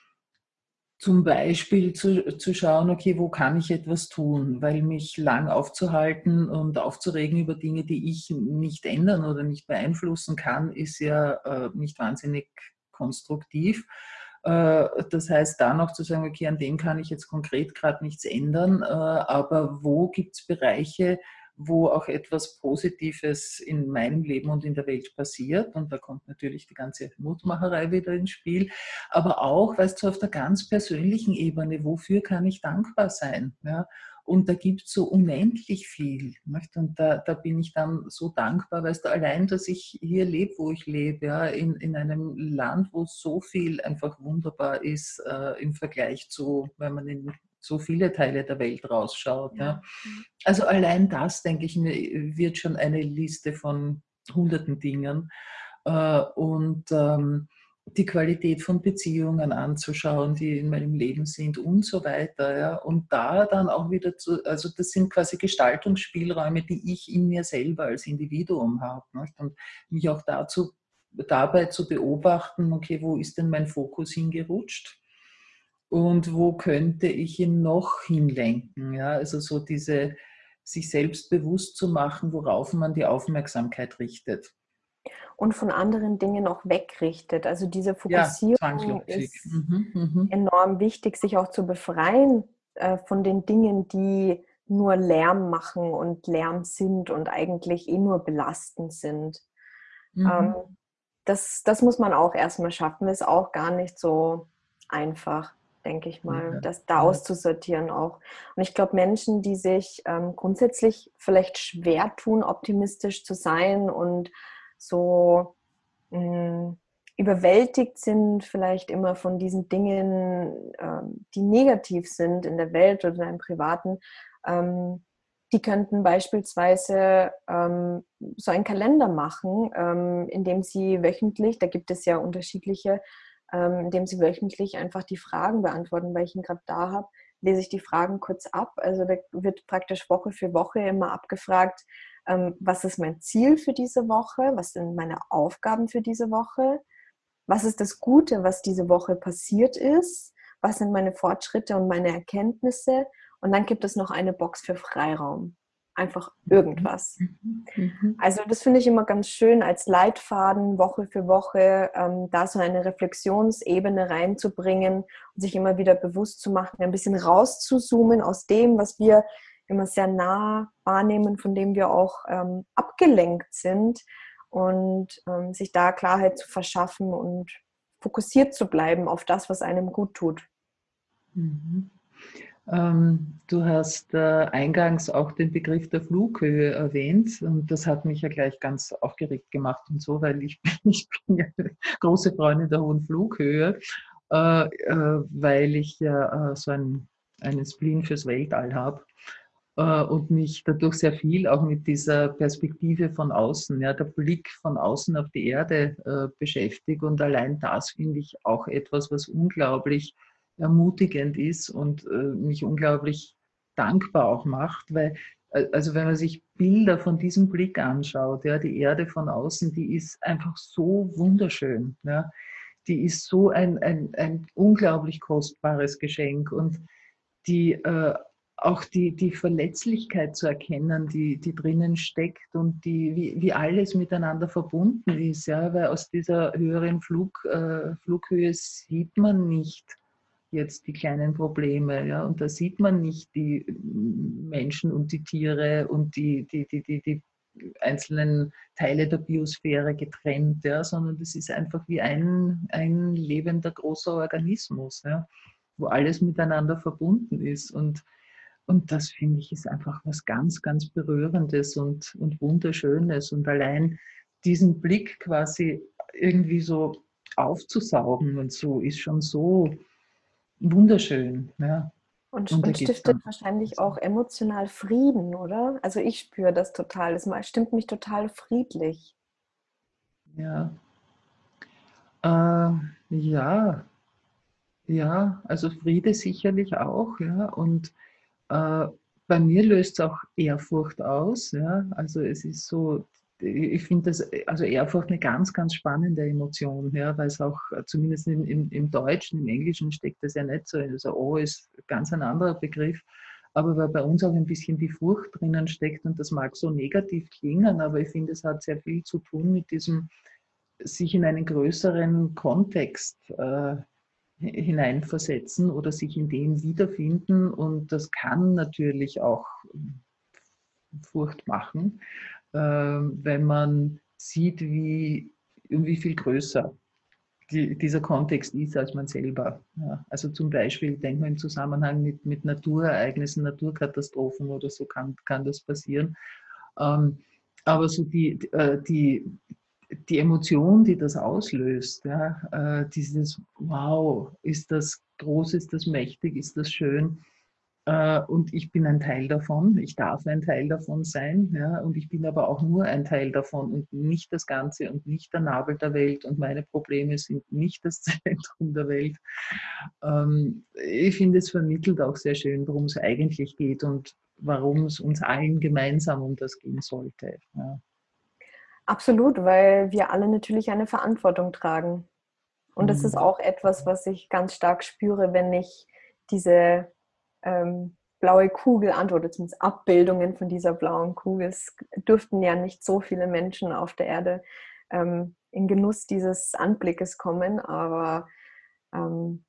zum Beispiel zu, zu schauen, okay, wo kann ich etwas tun, weil mich lang aufzuhalten und aufzuregen über Dinge, die ich nicht ändern oder nicht beeinflussen kann, ist ja äh, nicht wahnsinnig konstruktiv. Äh, das heißt, da noch zu sagen, okay, an dem kann ich jetzt konkret gerade nichts ändern, äh, aber wo gibt es Bereiche, wo auch etwas Positives in meinem Leben und in der Welt passiert. Und da kommt natürlich die ganze Mutmacherei wieder ins Spiel. Aber auch, weißt du, auf der ganz persönlichen Ebene, wofür kann ich dankbar sein? Ja? Und da gibt es so unendlich viel. Nicht? Und da, da bin ich dann so dankbar, weißt du, allein, dass ich hier lebe, wo ich lebe, ja, in, in einem Land, wo so viel einfach wunderbar ist äh, im Vergleich zu, wenn man in so viele Teile der Welt rausschaut. Ja. Ja, ja. Also allein das, denke ich mir, wird schon eine Liste von hunderten Dingen. Äh, und ähm, die Qualität von Beziehungen anzuschauen, die in meinem Leben sind und so weiter. Ja. Und da dann auch wieder zu, also das sind quasi Gestaltungsspielräume, die ich in mir selber als Individuum habe. Nicht? Und mich auch dazu, dabei zu beobachten, okay, wo ist denn mein Fokus hingerutscht? Und wo könnte ich ihn noch hinlenken? Ja, also so diese, sich selbst bewusst zu machen, worauf man die Aufmerksamkeit richtet. Und von anderen Dingen auch wegrichtet. Also diese Ja, Fokussierung zwangsläufig. ist Mhm, mhm, enorm wichtig, sich auch zu befreien äh, von den Dingen, die nur Lärm machen und Lärm sind und eigentlich eh nur belastend sind. Ähm, mhm. das, das muss man auch erstmal schaffen, ist auch gar nicht so einfach, denke ich mal, Ja, das da ja. auszusortieren auch. Und ich glaube, Menschen, die sich ähm, grundsätzlich vielleicht schwer tun, optimistisch zu sein und so mh, überwältigt sind, vielleicht immer von diesen Dingen, ähm, die negativ sind in der Welt oder im Privaten, ähm, Die könnten beispielsweise ähm, so einen Kalender machen, ähm, in dem sie wöchentlich, da gibt es ja unterschiedliche, ähm, in dem sie wöchentlich einfach die Fragen beantworten, weil ich ihn gerade da habe, lese ich die Fragen kurz ab. Also da wird praktisch Woche für Woche immer abgefragt, ähm, was ist mein Ziel für diese Woche, was sind meine Aufgaben für diese Woche, was ist das Gute, was diese Woche passiert ist, was sind meine Fortschritte und meine Erkenntnisse. Und dann gibt es noch eine Box für Freiraum. Einfach irgendwas. Mhm. Also das finde ich immer ganz schön als Leitfaden Woche für Woche, ähm, da so eine Reflexionsebene reinzubringen und sich immer wieder bewusst zu machen, ein bisschen rauszuzoomen aus dem, was wir immer sehr nah wahrnehmen, von dem wir auch ähm, abgelenkt sind und ähm, sich da Klarheit zu verschaffen und fokussiert zu bleiben auf das, was einem gut tut. Mhm. Ähm, du hast äh, eingangs auch den Begriff der Flughöhe erwähnt und das hat mich ja gleich ganz aufgeregt gemacht und so, weil ich bin, ich bin ja eine große Freundin der hohen Flughöhe, äh, äh, weil ich ja äh, so ein, einen Spleen fürs Weltall habe äh, und mich dadurch sehr viel auch mit dieser Perspektive von außen, ja, der Blick von außen auf die Erde äh, beschäftigt und allein das finde ich auch etwas, was unglaublich ermutigend ist und äh, mich unglaublich dankbar auch macht, weil äh, also wenn man sich Bilder von diesem Blick anschaut, ja, die Erde von außen, die ist einfach so wunderschön, ja, die ist so ein, ein, ein unglaublich kostbares Geschenk und die äh, auch die, die Verletzlichkeit zu erkennen, die, die drinnen steckt und die, wie, wie alles miteinander verbunden ist, ja, weil aus dieser höheren Flug, äh, Flughöhe sieht man nicht jetzt die kleinen Probleme, ja, und da sieht man nicht die Menschen und die Tiere und die, die, die, die, die einzelnen Teile der Biosphäre getrennt, ja, sondern das ist einfach wie ein, ein lebender großer Organismus, ja, wo alles miteinander verbunden ist und und das finde ich ist einfach was ganz, ganz Berührendes und, und Wunderschönes. Und allein diesen Blick quasi irgendwie so aufzusaugen und so ist schon so wunderschön. Ja. Und, Und da und geht es stiftet dann. wahrscheinlich auch emotional Frieden, oder? Also ich spüre das total. Das stimmt mich total friedlich. Ja, äh, ja, ja, also Friede sicherlich auch. Ja. Und Äh, bei mir löst es auch Ehrfurcht aus. Ja? Also es ist so, ich finde das, also Ehrfurcht eine ganz, ganz spannende Emotion, ja? Weil es auch, äh, zumindest im, im, im Deutschen, im Englischen steckt das ja nicht so. Also O ist ganz ein anderer Begriff. Aber weil bei uns auch ein bisschen die Furcht drinnen steckt und das mag so negativ klingen, aber ich finde, es hat sehr viel zu tun mit diesem sich in einen größeren Kontext äh, hineinversetzen oder sich in dem wiederfinden. Und das kann natürlich auch Furcht machen, äh, wenn man sieht, wie, wie viel größer die, dieser Kontext ist als man selber. Ja, also zum Beispiel, denkt man im Zusammenhang mit, mit Naturereignissen, Naturkatastrophen oder so kann, kann das passieren. Ähm, aber so die, die, die Emotion, die das auslöst, ja, äh, dieses Wow, ist das groß, ist das mächtig, ist das schön, äh, und ich bin ein Teil davon, ich darf ein Teil davon sein, ja, und ich bin aber auch nur ein Teil davon und nicht das Ganze und nicht der Nabel der Welt und meine Probleme sind nicht das Zentrum der Welt. Ähm, ich finde, es vermittelt auch sehr schön, worum es eigentlich geht und warum es uns allen gemeinsam um das gehen sollte. Ja. Absolut, weil wir alle natürlich eine Verantwortung tragen. Und das ist Mhm. auch etwas, was ich ganz stark spüre, wenn ich diese ähm, blaue Kugel antworte, zumindest Abbildungen von dieser blauen Kugel. Es dürften ja nicht so viele Menschen auf der Erde ähm, in Genuss dieses Anblickes kommen, aber ähm,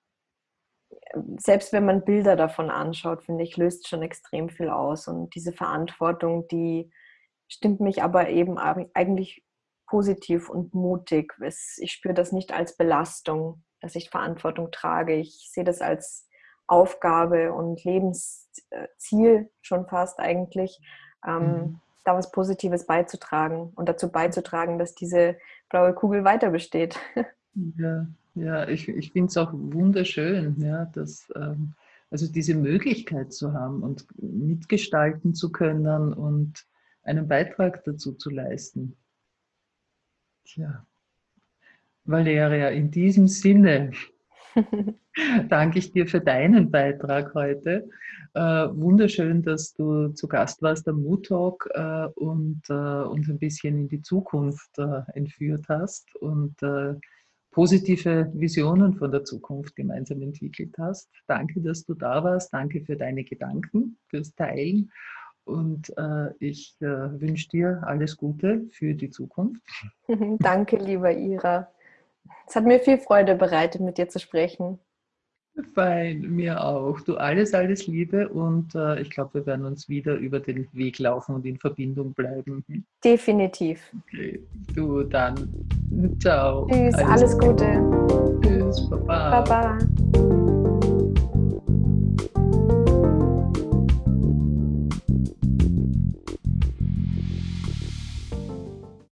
selbst wenn man Bilder davon anschaut, finde ich, löst schon extrem viel aus. Und diese Verantwortung, die stimmt mich aber eben eigentlich positiv und mutig. Ich spüre das nicht als Belastung, dass ich Verantwortung trage. Ich sehe das als Aufgabe und Lebensziel schon fast eigentlich, ähm, Mhm. da was Positives beizutragen und dazu beizutragen, dass diese blaue Kugel weiter besteht. Ja, ja, ich, ich finde es auch wunderschön, ja, dass, ähm, Also diese Möglichkeit zu haben und mitgestalten zu können und einen Beitrag dazu zu leisten. Tja, Valeria, in diesem Sinne danke ich dir für deinen Beitrag heute. Äh, wunderschön, dass du zu Gast warst am Mood Talk äh, und äh, uns ein bisschen in die Zukunft äh, entführt hast und äh, positive Visionen von der Zukunft gemeinsam entwickelt hast. Danke, dass du da warst. Danke für deine Gedanken, fürs Teilen. Und äh, ich äh, wünsche dir alles Gute für die Zukunft. Danke, lieber Ira. Es hat mir viel Freude bereitet, mit dir zu sprechen. Fein, mir auch. Du, alles, alles Liebe und äh, ich glaube, wir werden uns wieder über den Weg laufen und in Verbindung bleiben. Definitiv. Okay, du dann. Ciao. Tschüss, alles, alles Gute. Tschüss, Baba. Baba.